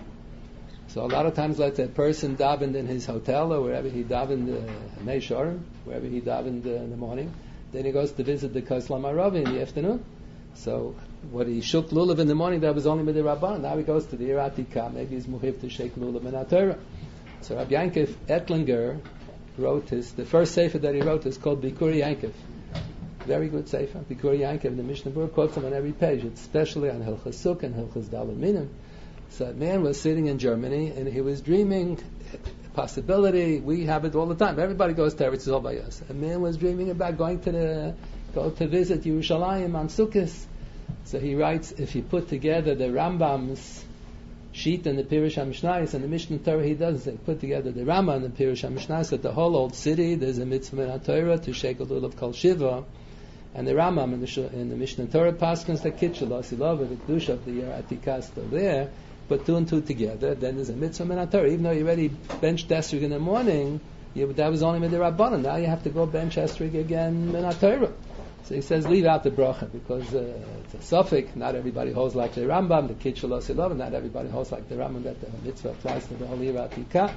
So a lot of times, let's say a person davened in his hotel or wherever he davened uh, Mei Shorim, wherever he davened uh, in the morning, then he goes to visit the Koslam Aravi in the afternoon. So what he shook lulav in the morning, that was only with the Rabban. Now he goes to the Iratika, maybe he's muhiv to shake lulav min haTorah. So Rabbi Yankov Ettlinger wrote his, the first sefer that he wrote is called Bikuri Yankov. Very good sefer. Bikuri Yankov, the Mishnah Berurah quotes him on every page, especially on Hilchas Sukkah and Hilchas Daled Minim. So a man was sitting in Germany and he was dreaming a possibility. We have it all the time. Everybody goes to Eretz Yisrael by us. A man was dreaming about going to the go to visit Yerushalayim on Sukkot. So he writes, if you put together the Rambam's sheet and the Pirush HaMishnayos and the Mishnah Torah, he does they put together the Rambam and the Pirush HaMishnayos that the whole old city there's a mitzvah in HaTorah to shake a lulav kol shiva, and the Rambam in the, in the Mishnah Torah paskins the kitchel asilava the kedusha of the Yer Atikah still there. Put two and two together, then there's a mitzvah in HaTorah. Even though you already benched esrog in the morning, you, that was only with the Rabbanan. Now you have to go bench esrog again in HaTorah. So he says, leave out the bracha, because uh, it's a suffix. Not everybody holds like the Rambam, the Kitchel Osilov, not everybody holds like the Rambam, that the mitzvah applies to the whole Yer Atikah.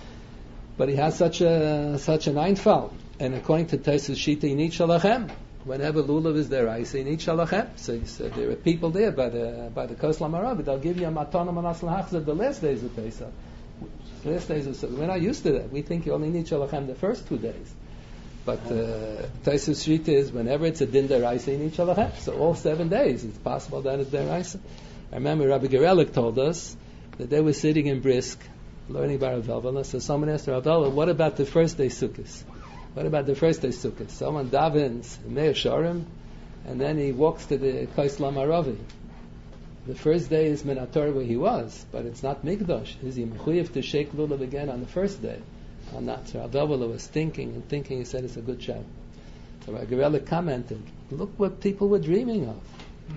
But he has such a such an einfall. And according to Tosfos Shita, you need shalachem. Whenever lulav is there, I say, you need shalachem. So he said, there are people there by the by the Koslam Arabi, they'll give you a matana manas l'hachzav the last days of Pesach. The last days of Pesach. We're not used to that. We think you only need shalachem the first two days. But uh, Tosfos Shita is whenever it's a din deraisa, you need shalachem. So all seven days, it's possible that it's deraisa. I remember Rabbi Gerelik told us that they were sitting in Brisk, learning about Rav Elvela. So someone asked Rav Elvela, what about the first day Sukkot? What about the first day Sukkot? Someone davens Mei Shorim, and then he walks to the Koslam Aravi. The first day is min haTorah where he was, but it's not Mikdash. Is he mechuyev to shake lulav again on the first day? Or not? So Rav Elvela was thinking and thinking. He said it's a good shot. So Rav Gerelik commented, "Look what people were dreaming of."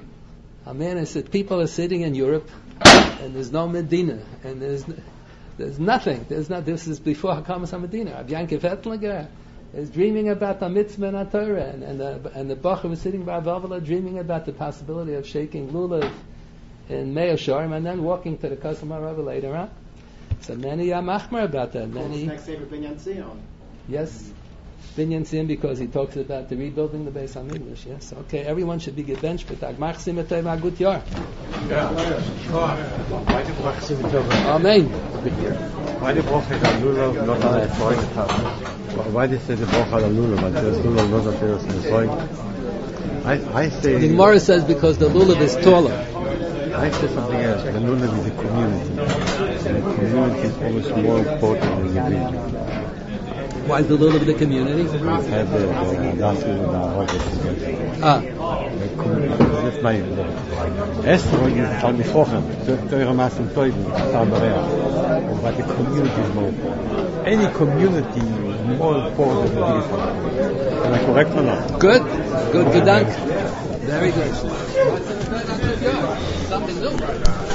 A man said, "People are sitting in Europe, and there's no Medina, and there's there's nothing. There's not. This is before Hakamas HaMedina." Rav Yankov Ettlinger is dreaming about the mitzvah and HaTorah, and, and the and the Bacher was sitting by Rav Elvela dreaming about the possibility of shaking lulav in Mei Shorim and then walking to the Koslam Aravi later on. So many are machmer about that. Many, next day with Binyan Zion. yes, Binyan Zion, because he talks about the rebuilding the Beis Hamikdash. Yes, okay, everyone should be gebenched with Agmach Simetay Magut Yar. Amen. Why the Brocha al Lulav not on the Freud? Why they say the Brocha al Lulav until the Lulav not appears in the Freud? I I say. The Gemara says because the lulav is taller. I say something else. The lulav is a community. And the community is always more important than the individual. Why the lulav of the community? Had the last year in the Ah. That's my Esther is Talmid Chochem, Teure Massen Teuben, Talmidei. But the community is more important. Any community is more important than this one. Am I correct or not? Good. Good, good, dank. Very good. Something new.